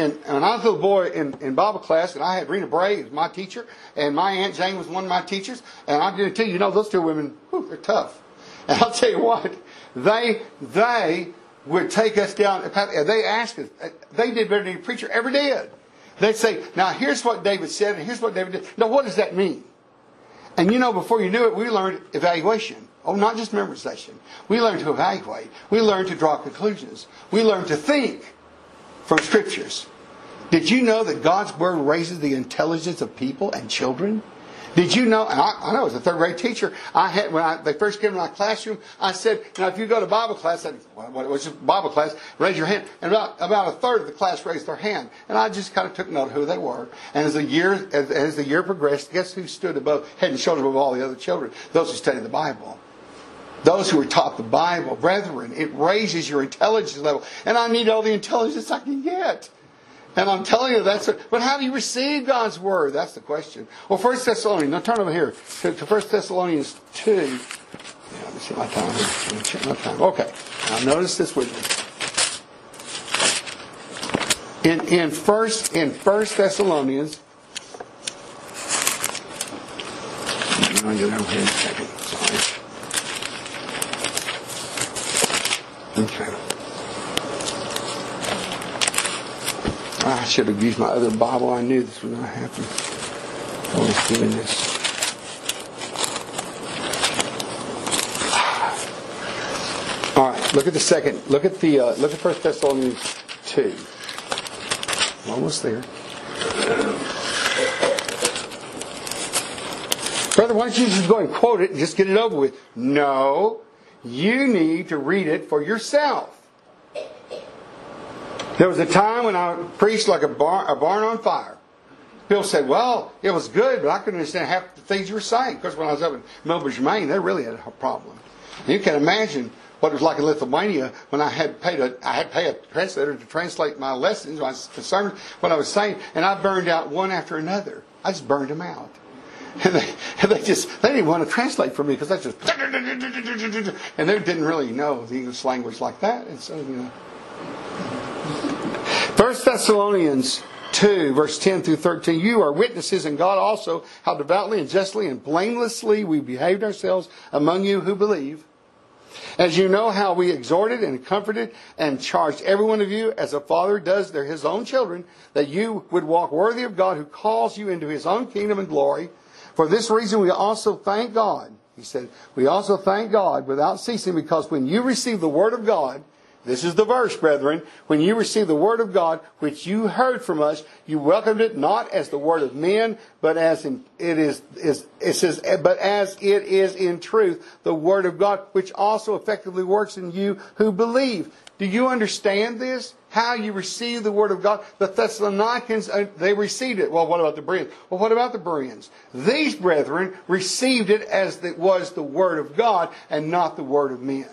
in Bible class, and I had Rena Bray as my teacher, and my Aunt Jane was one of my teachers, and I guarantee you, those two women, they're tough. And I'll tell you what, they would take us down. They asked us. They did better than any preacher ever did. They'd say, now here's what David said, and here's what David did. Now what does that mean? And before you knew it, we learned evaluation. Oh, not just memorization. We learned to evaluate. We learned to draw conclusions. We learned to think from Scriptures. Did you know that God's Word raises the intelligence of people and children? Did you know, and I know as a third grade teacher, when they first came to my classroom, I said, if you go to Bible class, what's your Bible class? Raise your hand. And about a third of the class raised their hand. And I just kind of took note of who they were. And as the year progressed, guess who stood head and shoulders above all the other children? Those who studied the Bible. Those who were taught the Bible. Brethren, it raises your intelligence level. And I need all the intelligence I can get. And I'm telling you, but how do you receive God's Word? That's the question. Well, 1 Thessalonians, now turn over here to 1 Thessalonians 2. Let me see my time here. Let me check my time. Okay. Now notice this with me. In 1 Thessalonians, I'll get over here in a second. Sorry. Okay. I should have used my other Bible. I knew this was going to happen. I was doing this. All right. Look at the second. Look at 1 Thessalonians 2. Almost there. Brother, why don't you just go and quote it and just get it over with? No. You need to read it for yourself. There was a time when I preached like a barn on fire. People said, well, it was good, but I couldn't understand half the things you were saying. Because when I was up in Millbridge, Maine, they really had a problem. And you can imagine what it was like in Lithuania when I had to pay a translator to translate my lessons, my sermons, what I was saying, and I burned out one after another. I just burned them out. And they didn't want to translate for me because they just, and they didn't really know the English language like that. And so, 1 Thessalonians 2, verse 10 through 13. You are witnesses, and God also, how devoutly and justly and blamelessly we behaved ourselves among you who believe. As you know how we exhorted and comforted and charged every one of you, as a father does his own children, that you would walk worthy of God who calls you into His own kingdom and glory. For this reason we also thank God. He said, we also thank God without ceasing, because when you receive the Word of God, this is the verse, brethren. When you received the Word of God, which you heard from us, you welcomed it not as the word of men, but as it is in truth the Word of God, which also effectively works in you who believe. Do you understand this? How you receive the Word of God? The Thessalonians, they received it. Well, what about the Bereans? Well, what about the Bereans? These brethren received it as it was the Word of God and not the word of men.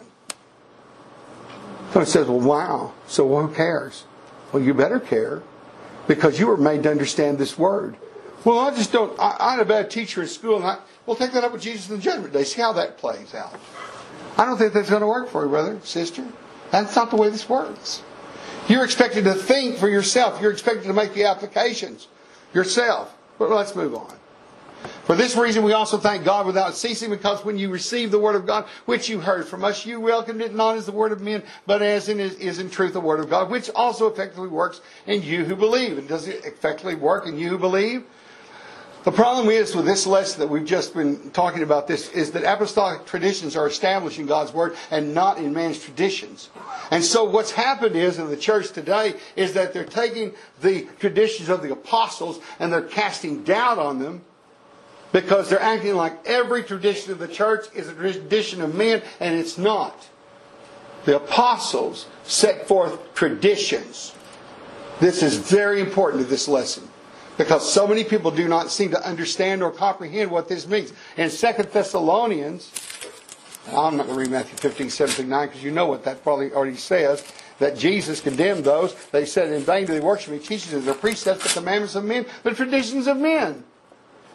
So it says, well, wow. So who cares? Well, you better care, because you were made to understand this Word. Well, I just don't. I had a bad teacher in school, and we'll take that up with Jesus in the judgment day. See how that plays out. I don't think that's going to work for you, brother, sister. That's not the way this works. You're expected to think for yourself. You're expected to make the applications yourself. But let's move on. For this reason we also thank God without ceasing, because when you received the Word of God, which you heard from us, you welcomed it not as the word of men, but as is in truth the Word of God, which also effectively works in you who believe. And does it effectively work in you who believe? The problem is with this lesson that we've just been talking about, this is that apostolic traditions are established in God's Word and not in man's traditions. And so what's happened is in the church today is that they're taking the traditions of the apostles and they're casting doubt on them, because they're acting like every tradition of the church is a tradition of men, and it's not. The apostles set forth traditions. This is very important to this lesson, because so many people do not seem to understand or comprehend what this means. In 2 Thessalonians, I'm not going to read Matthew 15, 17, 9, because you know what that probably already says, that Jesus condemned those. They said, in vain do they worship me, teachings of their precepts, the commandments of men, the traditions of men.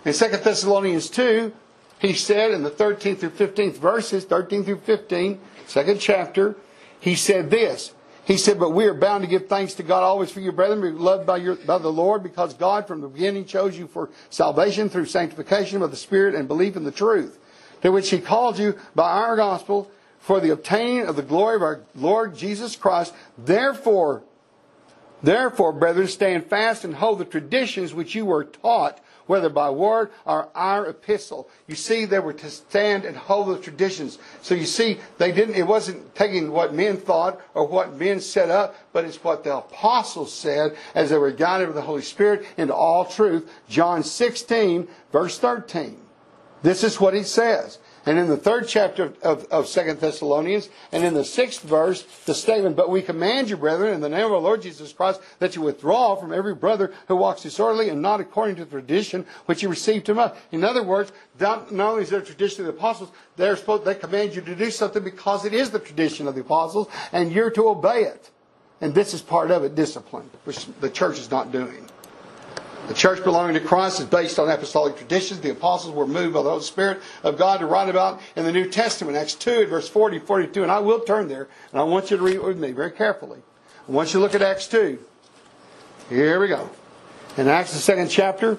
In 2 Thessalonians 2, he said in the 13th through 15th verses, 13 through 15, second chapter, he said this. He said, but we are bound to give thanks to God always for you, brethren, beloved by the Lord, because God from the beginning chose you for salvation through sanctification of the Spirit and belief in the truth, to which He called you by our gospel for the obtaining of the glory of our Lord Jesus Christ. Therefore, brethren, stand fast and hold the traditions which you were taught, whether by word or our epistle. You see, they were to stand and hold the traditions. So you see, it wasn't taking what men thought or what men set up, but it's what the apostles said as they were guided by the Holy Spirit into all truth. John 16, verse 13. This is what he says. And in the 3rd chapter of 2 Thessalonians, and in the 6th verse, the statement, but we command you, brethren, in the name of our Lord Jesus Christ, that you withdraw from every brother who walks disorderly and not according to the tradition which you received from us. In other words, not only is there a tradition of the apostles, they command you to do something because it is the tradition of the apostles, and you're to obey it. And this is part of it, discipline, which the church is not doing. The church belonging to Christ is based on apostolic traditions. The apostles were moved by the Holy Spirit of God to write about in the New Testament. Acts 2, verse 40, 42. And I will turn there, and I want you to read it with me very carefully. I want you to look at Acts 2. Here we go. In Acts, the 2nd chapter.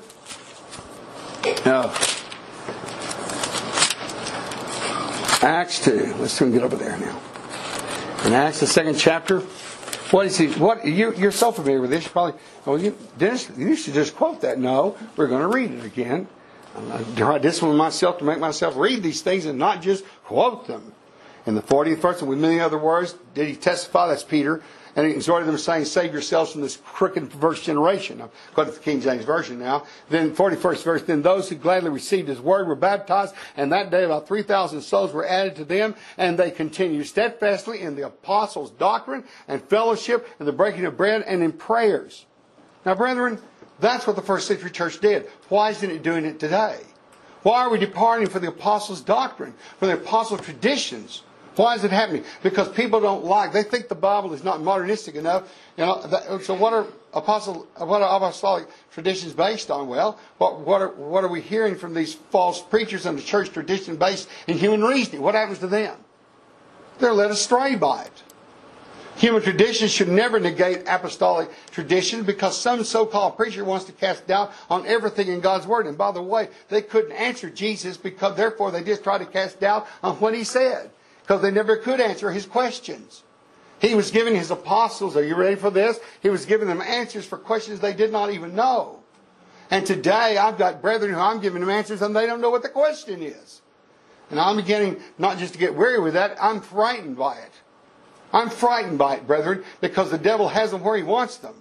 Acts 2. Let's see if we can get over there now. In Acts, the 2nd chapter. What is he? You're so familiar with this. You probably, Dennis, you should just quote that. No, we're going to read it again. I discipline myself to make myself read these things and not just quote them. In the 40th verse, and with many other words, did he testify? That's Peter. And he exhorted them, saying, save yourselves from this crooked, perverse generation. I'm going to the King James Version now. Then 41st verse, then those who gladly received his word were baptized, and that day about 3,000 souls were added to them, and they continued steadfastly in the apostles' doctrine and fellowship and the breaking of bread and in prayers. Now, brethren, that's what the first century church did. Why isn't it doing it today? Why are we departing from the apostles' doctrine, from the apostles' traditions? Why is it happening? Because people don't they think the Bible is not modernistic enough. So what are apostolic traditions based on? Well, what are we hearing from these false preachers and the church tradition based in human reasoning? What happens to them? They're led astray by it. Human traditions should never negate apostolic tradition, because some so-called preacher wants to cast doubt on everything in God's Word. And by the way, they couldn't answer Jesus, because therefore they just tried to cast doubt on what He said, because they never could answer His questions. He was giving His apostles, are you ready for this? He was giving them answers for questions they did not even know. And today I've got brethren who I'm giving them answers and they don't know what the question is. And I'm beginning not just to get weary with that, I'm frightened by it. I'm frightened by it, brethren, because the devil has them where he wants them.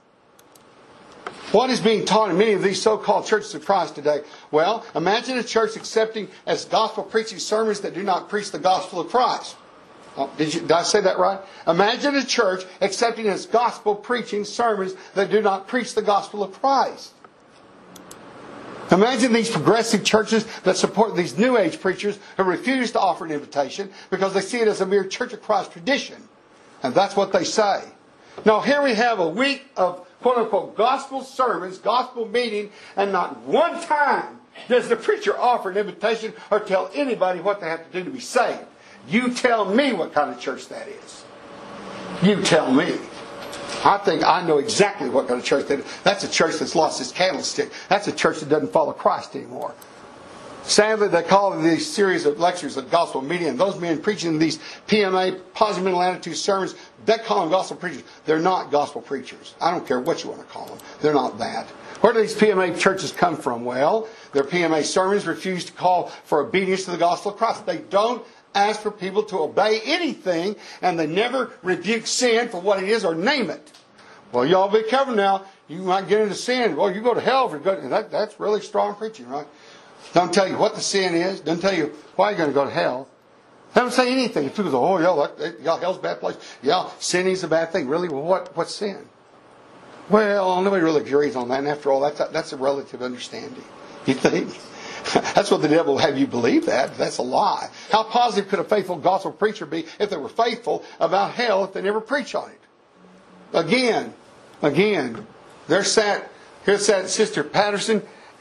What is being taught in many of these so-called churches of Christ today? Well, imagine a church accepting as gospel preaching sermons that do not preach the gospel of Christ. Oh, did I say that right? Imagine a church accepting as gospel preaching sermons that do not preach the gospel of Christ. Imagine these progressive churches that support these New Age preachers who refuse to offer an invitation because they see it as a mere Church of Christ tradition. And that's what they say. Now here we have a week of quote-unquote gospel sermons, gospel meeting, and not one time does the preacher offer an invitation or tell anybody what they have to do to be saved. You tell me what kind of church that is. You tell me. I think I know exactly what kind of church that is. That's a church that's lost its candlestick. That's a church that doesn't follow Christ anymore. Sadly, they call these series of lectures a gospel meeting. And those men preaching these PMA, positive mental attitude sermons, they call them gospel preachers. They're not gospel preachers. I don't care what you want to call them. They're not that. Where do these PMA churches come from? Well, their PMA sermons refuse to call for obedience to the gospel of Christ. They don't ask for people to obey anything, and they never rebuke sin for what it is or name it. Well, y'all be careful now. You might get into sin. Well, you go to hell if you're good. That's really strong preaching, right? Doesn't tell you what the sin is. Doesn't tell you why you're going to go to hell. Doesn't say anything. People go, oh, yeah, hell's a bad place. Yeah, sinning's a bad thing. Really? Well, what's sin? Well, nobody really agrees on that. And after all, that's a relative understanding. You think? That's what the devil will have you believe that. That's a lie. How positive could a faithful gospel preacher be if they were faithful about hell if they never preach on it? Again, here sat Sister Patterson,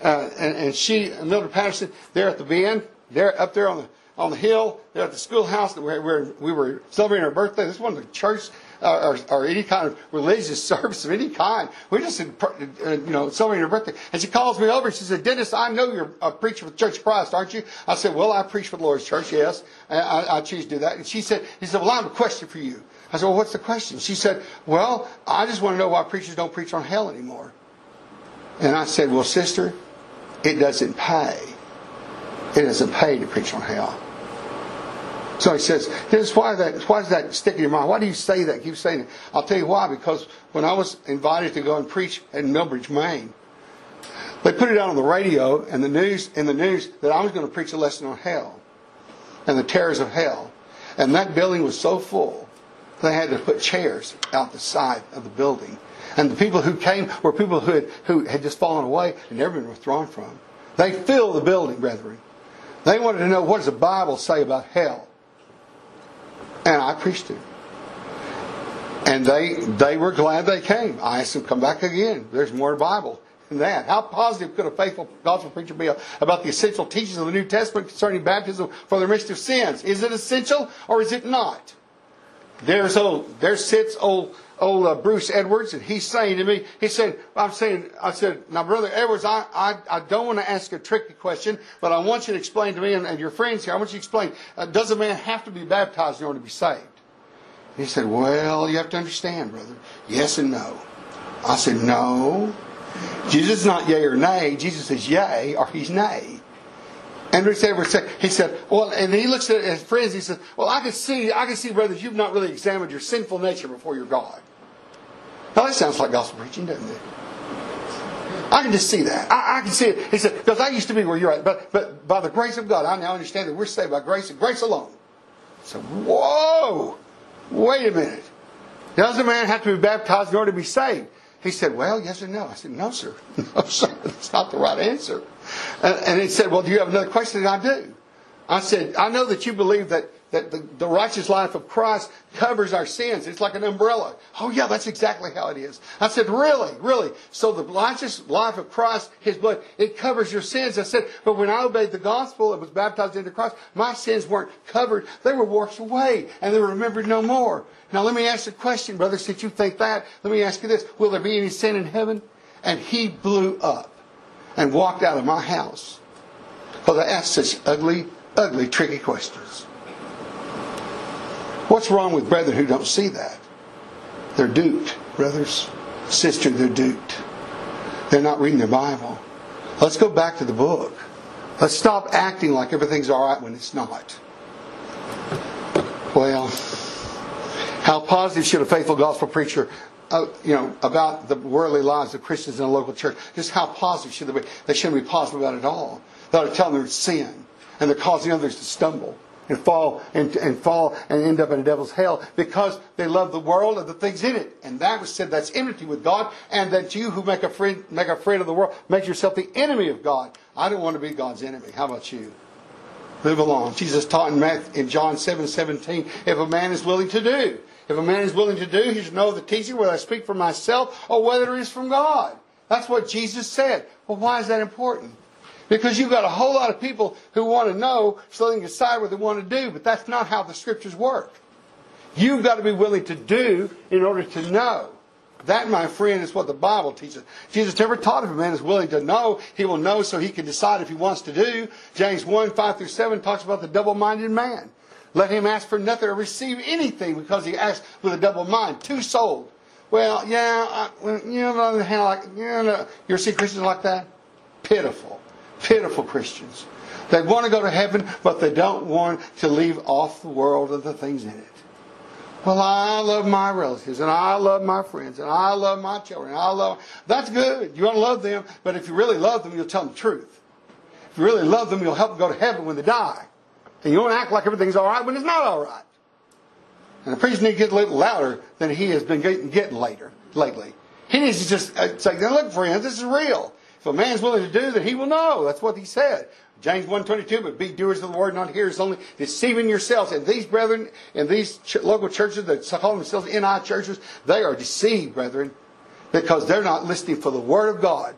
and she, Mildred Patterson, they're at the Bend. They're up there on the hill. They're at the schoolhouse where we were celebrating her birthday. This wasn't a church or any kind of religious service of any kind. We're just celebrating her birthday. And she calls me over. She said, "Dennis, I know you're a preacher for the Church of Christ, aren't you?" I said, "Well, I preach for the Lord's Church, yes. I choose to do that." And he said, "Well, I have a question for you." I said, "Well, what's the question?" She said, "Well, I just want to know why preachers don't preach on hell anymore." And I said, "Well, sister, it doesn't pay. It doesn't pay to preach on hell." So he says, why does that stick in your mind? Why do you say that? Keep saying it. I'll tell you why. Because when I was invited to go and preach in Millbridge, Maine, they put it out on the radio and the news that I was going to preach a lesson on hell and the terrors of hell. And that building was so full, they had to put chairs out the side of the building. And the people who came were people who had just fallen away and never been withdrawn from. They filled the building, brethren. They wanted to know, what does the Bible say about hell? And I preached it. And they were glad they came. I asked them to come back again. There's more Bible than that. How positive could a faithful gospel preacher be about the essential teachings of the New Testament concerning baptism for the remission of sins? Is it essential or is it not? There sits old Bruce Edwards, and he's saying to me, I said, "Now, Brother Edwards, I don't want to ask a tricky question, but I want you to explain to me and your friends here, I want you to explain, does a man have to be baptized in order to be saved?" He said, "Well, you have to understand, brother, yes and no." I said, "No. Jesus is not yea or nay. Jesus is yea or he's nay." And Bruce Edwards said, well, and he looks at his friends, he says, "Well, I can see, brothers, you've not really examined your sinful nature before your God." Now that sounds like gospel preaching, doesn't it? I can just see that. I can see it. He said, "Because I used to be where you're at, but by the grace of God, I now understand that we're saved by grace and grace alone." I said, "Whoa! Wait a minute. Does a man have to be baptized in order to be saved?" He said, "Well, yes or no?" I said, "No, sir. No, sir. That's not the right answer." And he said, "Well, do you have another question?" "I do." I said, "I know that you believe that the righteous life of Christ covers our sins. It's like an umbrella." "Oh, yeah, that's exactly how it is." I said, "Really? Really? So the righteous life of Christ, His blood, it covers your sins?" I said, "But when I obeyed the gospel and was baptized into Christ, my sins weren't covered. They were washed away, and they were remembered no more." Now, let me ask you a question, brother, since you think that. Let me ask you this. Will there be any sin in heaven? And he blew up and walked out of my house because I asked such ugly, ugly, tricky questions. What's wrong with brethren who don't see that? They're duped, brothers. Sister, they're duped. They're not reading their Bible. Let's go back to the book. Let's stop acting like everything's all right when it's not. Well, how positive should a faithful gospel preacher about the worldly lives of Christians in a local church, just how positive should they be? They shouldn't be positive about it at all. They ought to tell them it's sin, and they're causing others to stumble and fall and end up in the devil's hell because they love the world and the things in it. And that was said, that's enmity with God, and that you who make a friend of the world, make yourself the enemy of God. I don't want to be God's enemy. How about you? Move along. Jesus taught in John 7:17, if a man is willing to do. If a man is willing to do, he should know the teaching, whether I speak from myself or whether it is from God. That's what Jesus said. Well, why is that important? Because you've got a whole lot of people who want to know so they can decide what they want to do. But that's not how the Scriptures work. You've got to be willing to do in order to know. That, my friend, is what the Bible teaches. Jesus never taught if a man is willing to know, he will know so he can decide if he wants to do. James 1:5-7 talks about the double-minded man. Let him ask for nothing or receive anything because he asks with a double mind. Two-souled. Well, you see Christians like that? Pitiful. Pitiful Christians. They want to go to heaven, but they don't want to leave off the world and the things in it. Well, I love my relatives, and I love my friends, and I love my children. That's good. You want to love them, but if you really love them, you'll tell them the truth. If you really love them, you'll help them go to heaven when they die. And you don't act like everything's all right when it's not all right. And the preacher needs to get a little louder than he has been getting lately. He needs to just say, now look, friends, this is real. If a man's willing to do, then he will know. That's what he said. James 1:22, but be doers of the word, not hearers only, deceiving yourselves. And these brethren in these local churches that call themselves NI churches, they are deceived, brethren, because they're not listening for the word of God.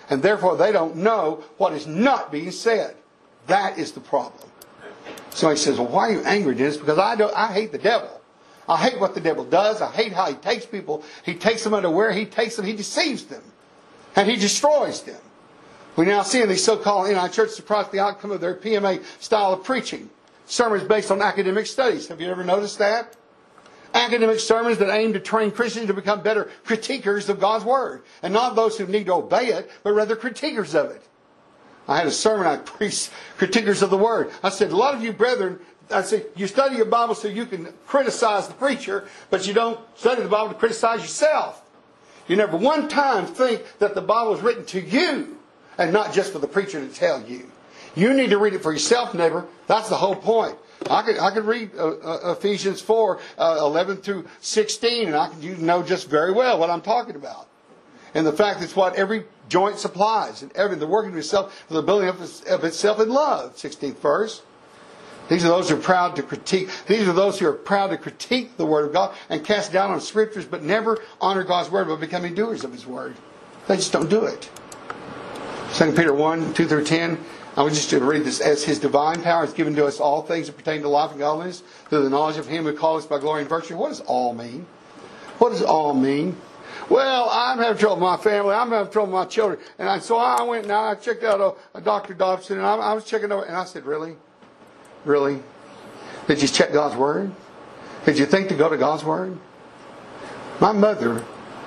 And therefore they don't know what is not being said. That is the problem. Somebody says, well, why are you angry, Dennis? Because I hate the devil. I hate what the devil does. I hate how he takes people. He takes them unaware. He takes them. He deceives them. And he destroys them. We now see in these so-called NI churches the outcome of their PMA style of preaching. Sermons based on academic studies. Have you ever noticed that? Academic sermons that aim to train Christians to become better critiquers of God's Word. And not those who need to obey it, but rather critiquers of it. I had a sermon I preached, critiquers of the Word. I said, a lot of you brethren, I said, you study your Bible so you can criticize the preacher, but you don't study the Bible to criticize yourself. You never one time think that the Bible is written to you and not just for the preacher to tell you. You need to read it for yourself, neighbor. That's the whole point. I could read Ephesians 4, 11 through 16, and you know just very well what I'm talking about. And the fact it's what every joint supplies, and the working of itself for the building of itself in love. 16th verse. These are those who are proud to critique. These are those who are proud to critique the Word of God and cast down on Scriptures, but never honor God's Word by becoming doers of His Word. They just don't do it. 2 Peter 1, 2 through 10. I want just to read this. As His divine power has given to us all things that pertain to life and godliness, through the knowledge of Him who called us by glory and virtue. What does all mean? What does all mean? Well, I'm having trouble with my family. I'm having trouble with my children. So I went and I checked out a Dr. Dobson, and I was checking over, and I said, really? Really? Did you check God's Word? Did you think to go to God's Word? My mother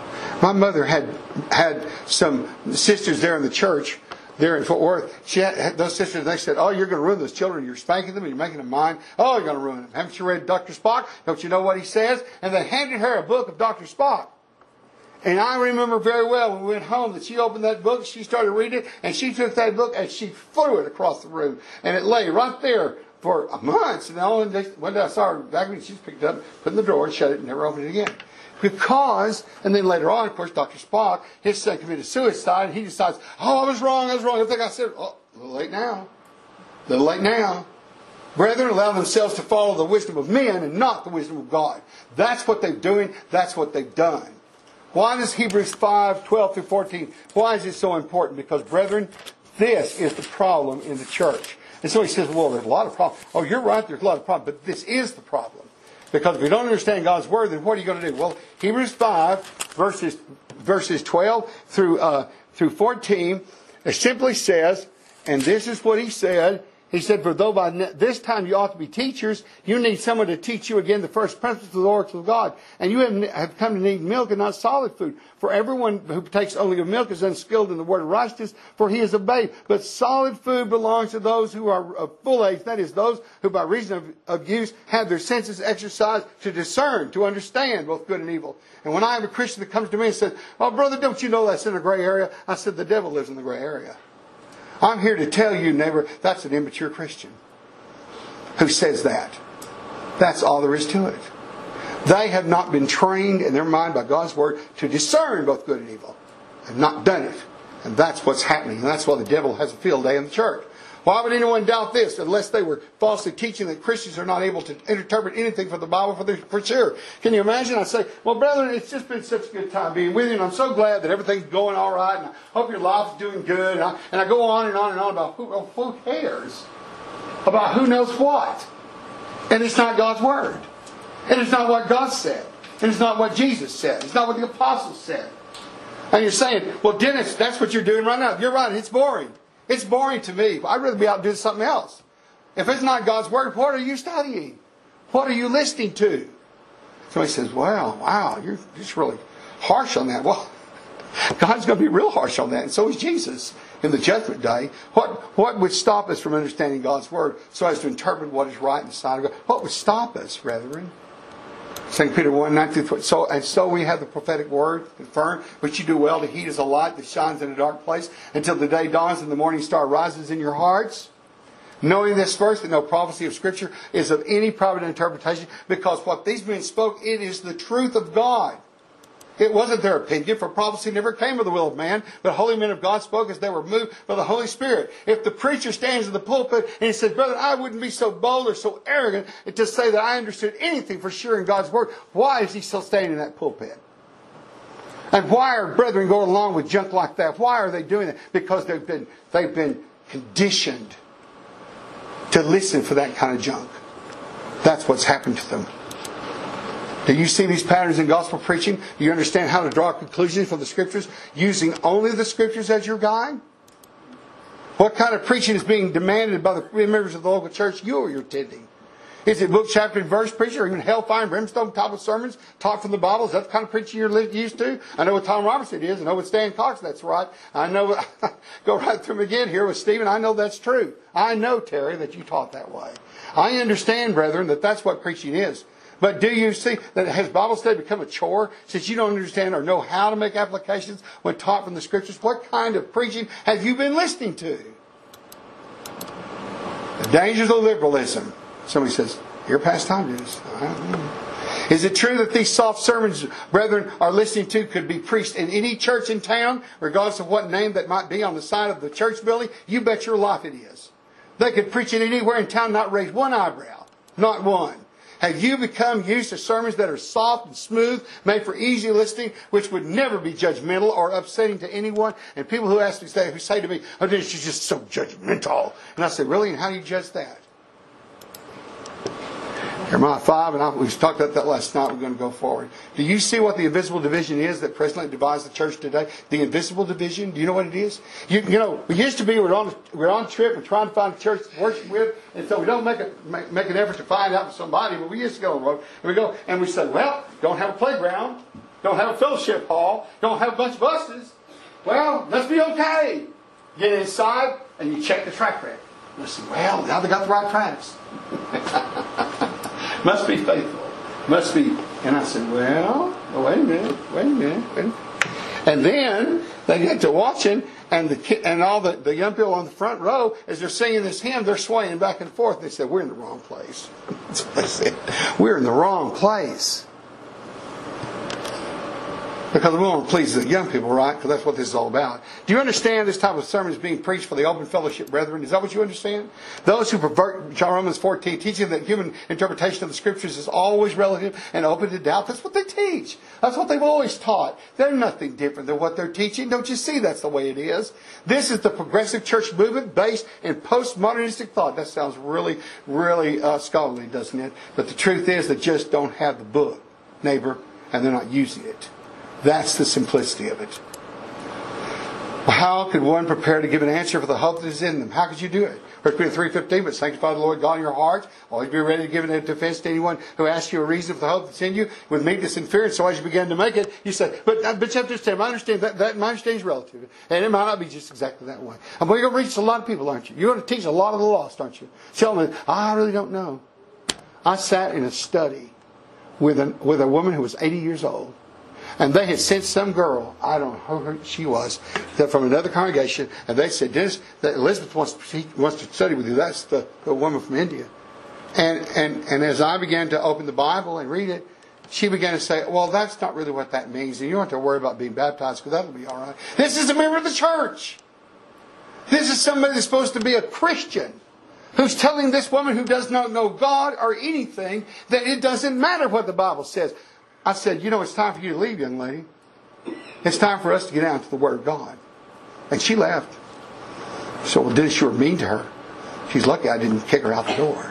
had some sisters there in the church, there in Fort Worth. She had those sisters, they said, oh, you're going to ruin those children. You're spanking them and you're making them mine. Oh, you're going to ruin them. Haven't you read Dr. Spock? Don't you know what he says? And they handed her a book of Dr. Spock. And I remember very well when we went home that she opened that book, she started reading it, and she took that book and she threw it across the room. And it lay right there for months. And one day I saw her back when she picked it up, put it in the drawer, shut it, and never opened it again. Because, and then later on, of course, Dr. Spock, his son committed suicide, and he decides, oh, I was wrong. I think I said, oh, a little late now. A little late now. Brethren, allow themselves to follow the wisdom of men and not the wisdom of God. That's what they're doing. That's what they've done. Why does Hebrews 5, 12 through 14, why is it so important? Because, brethren, this is the problem in the church. And so he says, well, there's a lot of problems. Oh, you're right, there's a lot of problems. But this is the problem. Because if you don't understand God's Word, then what are you going to do? Well, Hebrews 5, verses 12 through 14, it simply says, and this is what he said. He said, for though by this time you ought to be teachers, you need someone to teach you again the first principles of the oracles of God. And you have come to need milk and not solid food. For everyone who takes only of milk is unskilled in the word of righteousness, for he is a babe. But solid food belongs to those who are of full age, that is, those who by reason of use have their senses exercised to discern, to understand both good and evil. And when I have a Christian that comes to me and says, oh, brother, don't you know that's in a gray area? I said, the devil lives in the gray area. I'm here to tell you, neighbor, that's an immature Christian who says that. That's all there is to it. They have not been trained in their mind by God's Word to discern both good and evil. They've not done it. And that's what's happening. And that's why the devil has a field day in the church. Why would anyone doubt this unless they were falsely teaching that Christians are not able to interpret anything from the Bible for sure? Can you imagine? I say, well, brethren, it's just been such a good time being with you, and I'm so glad that everything's going all right, and I hope your life's doing good. And I go on and on and on about who cares? About who knows what? And it's not God's Word. And it's not what God said. And it's not what Jesus said. It's not what the apostles said. And you're saying, well, Dennis, that's what you're doing right now. You're right, it's boring. It's boring to me. I'd rather be out doing something else. If it's not God's Word, what are you studying? What are you listening to? Somebody says, wow, you're just really harsh on that. Well, God's going to be real harsh on that, and so is Jesus in the judgment day. What would stop us from understanding God's Word so as to interpret what is right in the sight of God? What would stop us, brethren? 2 Peter 1, 9 through 12. So we have the prophetic word confirmed, which you do well to heed as a light that shines in a dark place until the day dawns and the morning star rises in your hearts. Knowing this first, that no prophecy of Scripture is of any private interpretation, because what these men spoke, it is the truth of God. It wasn't their opinion, for prophecy never came of the will of man, but holy men of God spoke as they were moved by the Holy Spirit. If the preacher stands in the pulpit and he says, brother, I wouldn't be so bold or so arrogant to say that I understood anything for sure in God's Word, why is he still standing in that pulpit? And why are brethren going along with junk like that? Why are they doing that? Because they've been conditioned to listen for that kind of junk. That's what's happened to them. Do you see these patterns in gospel preaching? Do you understand how to draw conclusions from the Scriptures using only the Scriptures as your guide? What kind of preaching is being demanded by the members of the local church you're attending? Is it book, chapter, and verse preaching, or even hellfire and brimstone type of sermons taught from the Bible? Is that the kind of preaching you're used to? I know what Tom Robertson is. I know what Stan Cox, that's right. I know, go right through them again here with Stephen. I know that's true. I know, Terry, that you taught that way. I understand, brethren, that that's what preaching is. But do you see that has Bible study become a chore since you don't understand or know how to make applications when taught from the Scriptures? What kind of preaching have you been listening to? The dangers of liberalism. Somebody says, your pastime dues. I don't know. Is it true that these soft sermons, brethren, are listening to could be preached in any church in town, regardless of what name that might be on the side of the church building? You bet your life it is. They could preach it anywhere in town, not raise one eyebrow. Not one. Have you become used to sermons that are soft and smooth, made for easy listening, which would never be judgmental or upsetting to anyone? And people who say to me, oh, this is just so judgmental. And I said, really? And how do you judge that? Jeremiah 5, and we talked about that last night. We're going to go forward. Do you see what the invisible division is that presently divides the church today? The invisible division. Do you know what it is? You know, we used to be we're on trip. We're trying to find a church to worship with, and so we don't make an effort to find out somebody. But we used to go on the road, and we go and we say, well, don't have a playground, don't have a fellowship hall, don't have a bunch of buses. Well, let's be okay. Get inside and you check the track record. And I say, well, now they got the right tracks. Must be faithful. Must be. And I said, well, wait a minute. And then they get to watching, and all the young people on the front row, as they're singing this hymn, they're swaying back and forth. They said, we're in the wrong place. That's what they said. We're in the wrong place. Because we want to please the young people, right? Because that's what this is all about. Do you understand this type of sermon is being preached for the open fellowship, brethren? Is that what you understand? Those who pervert Romans 14, teaching that human interpretation of the Scriptures is always relative and open to doubt. That's what they teach. That's what they've always taught. They're nothing different than what they're teaching. Don't you see that's the way it is? This is the progressive church movement based in postmodernistic thought. That sounds really, really scholarly, doesn't it? But the truth is they just don't have the book, neighbor, and they're not using it. That's the simplicity of it. How could one prepare to give an answer for the hope that is in them? How could you do it? 1 Peter 3:15, but sanctify the Lord God in your hearts. Always be ready to give a defense to anyone who asks you a reason for the hope that's in you with meekness and fear. And so as you begin to make it, you say, but you have to understand, I understand that my understanding is relative. And it might not be just exactly that way. And you're going to reach a lot of people, aren't you? You're going to teach a lot of the lost, aren't you? Tell them, I really don't know. I sat in a study with a woman who was 80 years old. And they had sent some girl, I don't know who she was, from another congregation, and they said, Dennis, that Elizabeth wants to study with you. That's the woman from India. And as I began to open the Bible and read it, she began to say, well, that's not really what that means. And you don't have to worry about being baptized because that'll be all right. This is a member of the church. This is somebody that's supposed to be a Christian who's telling this woman who does not know God or anything that it doesn't matter what the Bible says. I said, it's time for you to leave, young lady. It's time for us to get down to the Word of God. And she left. So, well, Dennis, you were mean to her. She's lucky I didn't kick her out the door.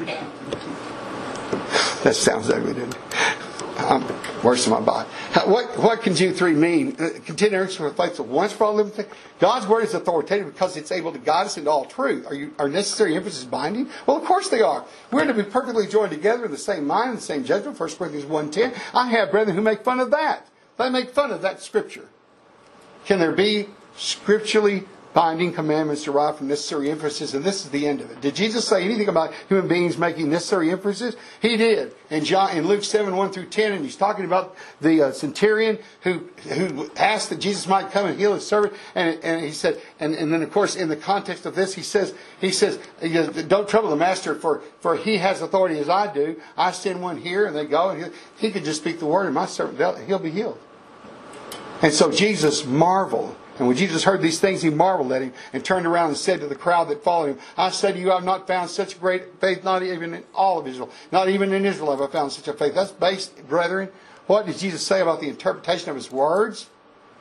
That sounds ugly, doesn't it? I'm worse than my body. What can Jude 3 mean? Continuing for faith of once for all living things. God's Word is authoritative because it's able to guide us into all truth. Are necessary emphasis binding? Well, of course they are. We're to be perfectly joined together in the same mind and the same judgment. 1 Corinthians 1:10. I have brethren who make fun of that. They make fun of that Scripture. Can there be scripturally binding commandments derived from necessary inferences? And this is the end of it. Did Jesus say anything about human beings making necessary inferences? He did. In Luke 7:1-10, and he's talking about the centurion who asked that Jesus might come and heal his servant. And he said, and then of course in the context of this, he says, don't trouble the master, for he has authority as I do. I send one here, and they go, and he could just speak the word, and my servant, he'll be healed. And so Jesus marveled. And when Jesus heard these things, he marveled at him and turned around and said to the crowd that followed him, I say to you, I have not found such great faith, not even in all of Israel. Not even in Israel have I found such a faith. That's based, brethren. What did Jesus say about the interpretation of his words?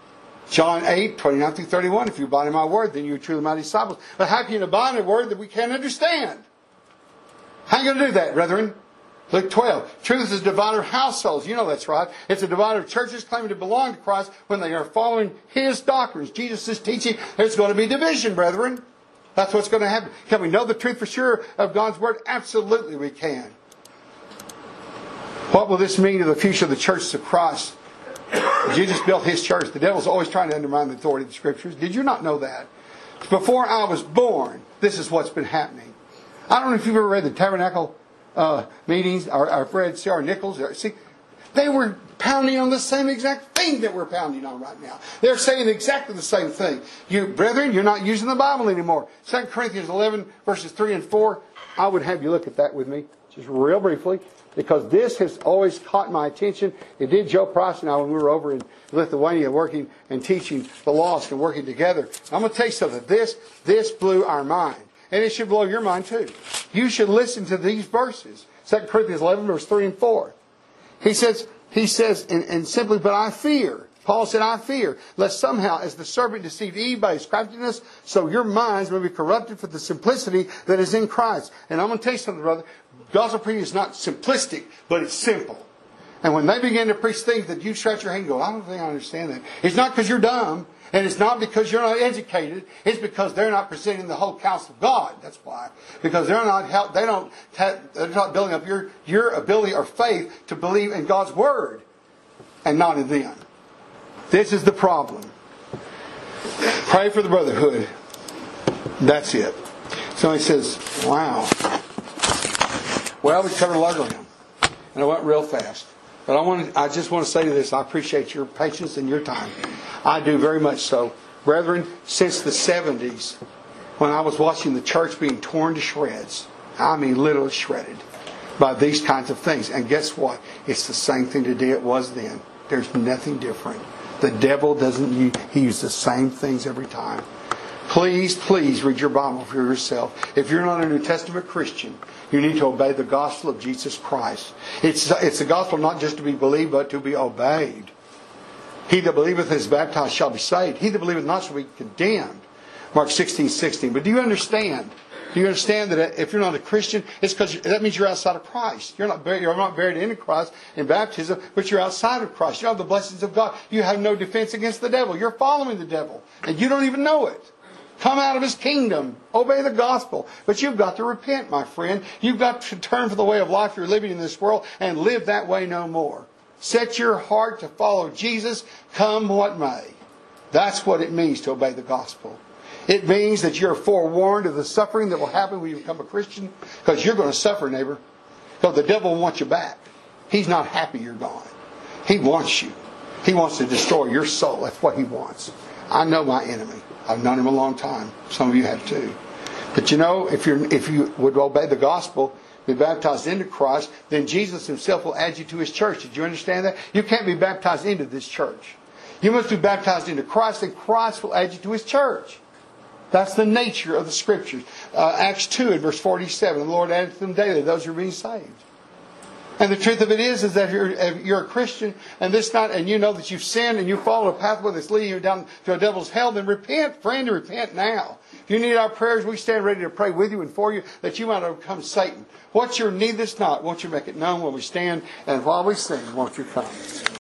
John 8, 29 through 31. If you abide in my word, then you are truly my disciples. But how can you abide in a word that we can't understand? How are you going to do that, brethren? Luke 12. Truth is a divider of households. You know that's right. It's a divider of churches claiming to belong to Christ when they are following His doctrines. Jesus' teaching, there's going to be division, brethren. That's what's going to happen. Can we know the truth for sure of God's Word? Absolutely we can. What will this mean to the future of the church of Christ? Jesus built His church. The devil's always trying to undermine the authority of the Scriptures. Did you not know that? Before I was born, this is what's been happening. I don't know if you've ever read the Tabernacle meetings, or Fred C.R. Nichols. See, they were pounding on the same exact thing that we're pounding on right now. They're saying exactly the same thing. You, brethren, you're not using the Bible anymore. 2 Corinthians 11, verses 3 and 4. I would have you look at that with me, just real briefly, because this has always caught my attention. It did Joe Price and I when we were over in Lithuania working and teaching the lost and working together. I'm going to tell you something. This blew our mind. And it should blow your mind too. You should listen to these verses. 2 Corinthians 11, verse 3 and 4. He says, and simply, but I fear. Paul said, I fear, lest somehow, as the serpent deceived Eve by his craftiness, so your minds may be corrupted for the simplicity that is in Christ. And I'm going to tell you something, brother. Gospel preaching is not simplistic, but it's simple. And when they begin to preach things that you scratch your head and go, I don't think I understand that. It's not because you're dumb. And it's not because you're not educated. It's because they're not presenting the whole counsel of God. That's why. Because they're not building up your ability or faith to believe in God's Word and not in them. This is the problem. Pray for the brotherhood. That's it. So he says, wow. Well, we covered a lot of ground. And I went real fast. But I just want to say to this, I appreciate your patience and your time. I do very much so. Brethren, since the 70s, when I was watching the church being torn to shreds, I mean literally shredded, by these kinds of things. And guess what? It's the same thing today it was then. There's nothing different. The devil doesn't, he uses the same things every time. Please read your Bible for yourself. If you're not a New Testament Christian, you need to obey the gospel of Jesus Christ. It's a gospel not just to be believed, but to be obeyed. He that believeth and is baptized shall be saved. He that believeth not shall be condemned. Mark 16:16. But do you understand? Do you understand that if you're not a Christian, it's because that means you're outside of Christ. You're not buried in Christ in baptism, but you're outside of Christ. You have the blessings of God. You have no defense against the devil. You're following the devil, and you don't even know it. Come out of his kingdom. Obey the gospel. But you've got to repent, my friend. You've got to turn from the way of life you're living in this world and live that way no more. Set your heart to follow Jesus, come what may. That's what it means to obey the gospel. It means that you're forewarned of the suffering that will happen when you become a Christian. Because you're going to suffer, neighbor. Because the devil wants you back. He's not happy you're gone. He wants you. He wants to destroy your soul. That's what he wants. I know my enemy. I've known him a long time. Some of you have too. But you know, if you would obey the gospel, be baptized into Christ, then Jesus himself will add you to his church. Did you understand that? You can't be baptized into this church. You must be baptized into Christ, and Christ will add you to his church. That's the nature of the Scriptures. Acts 2 and verse 47. The Lord added to them daily those who are being saved. And the truth of it is that if you're a Christian and you know that you've sinned and you follow a pathway that's leading you down to a devil's hell, then repent, friend, and repent now. If you need our prayers, we stand ready to pray with you and for you that you might overcome Satan. What's your need this night? Won't you make it known while we stand and while we sing? Won't you come?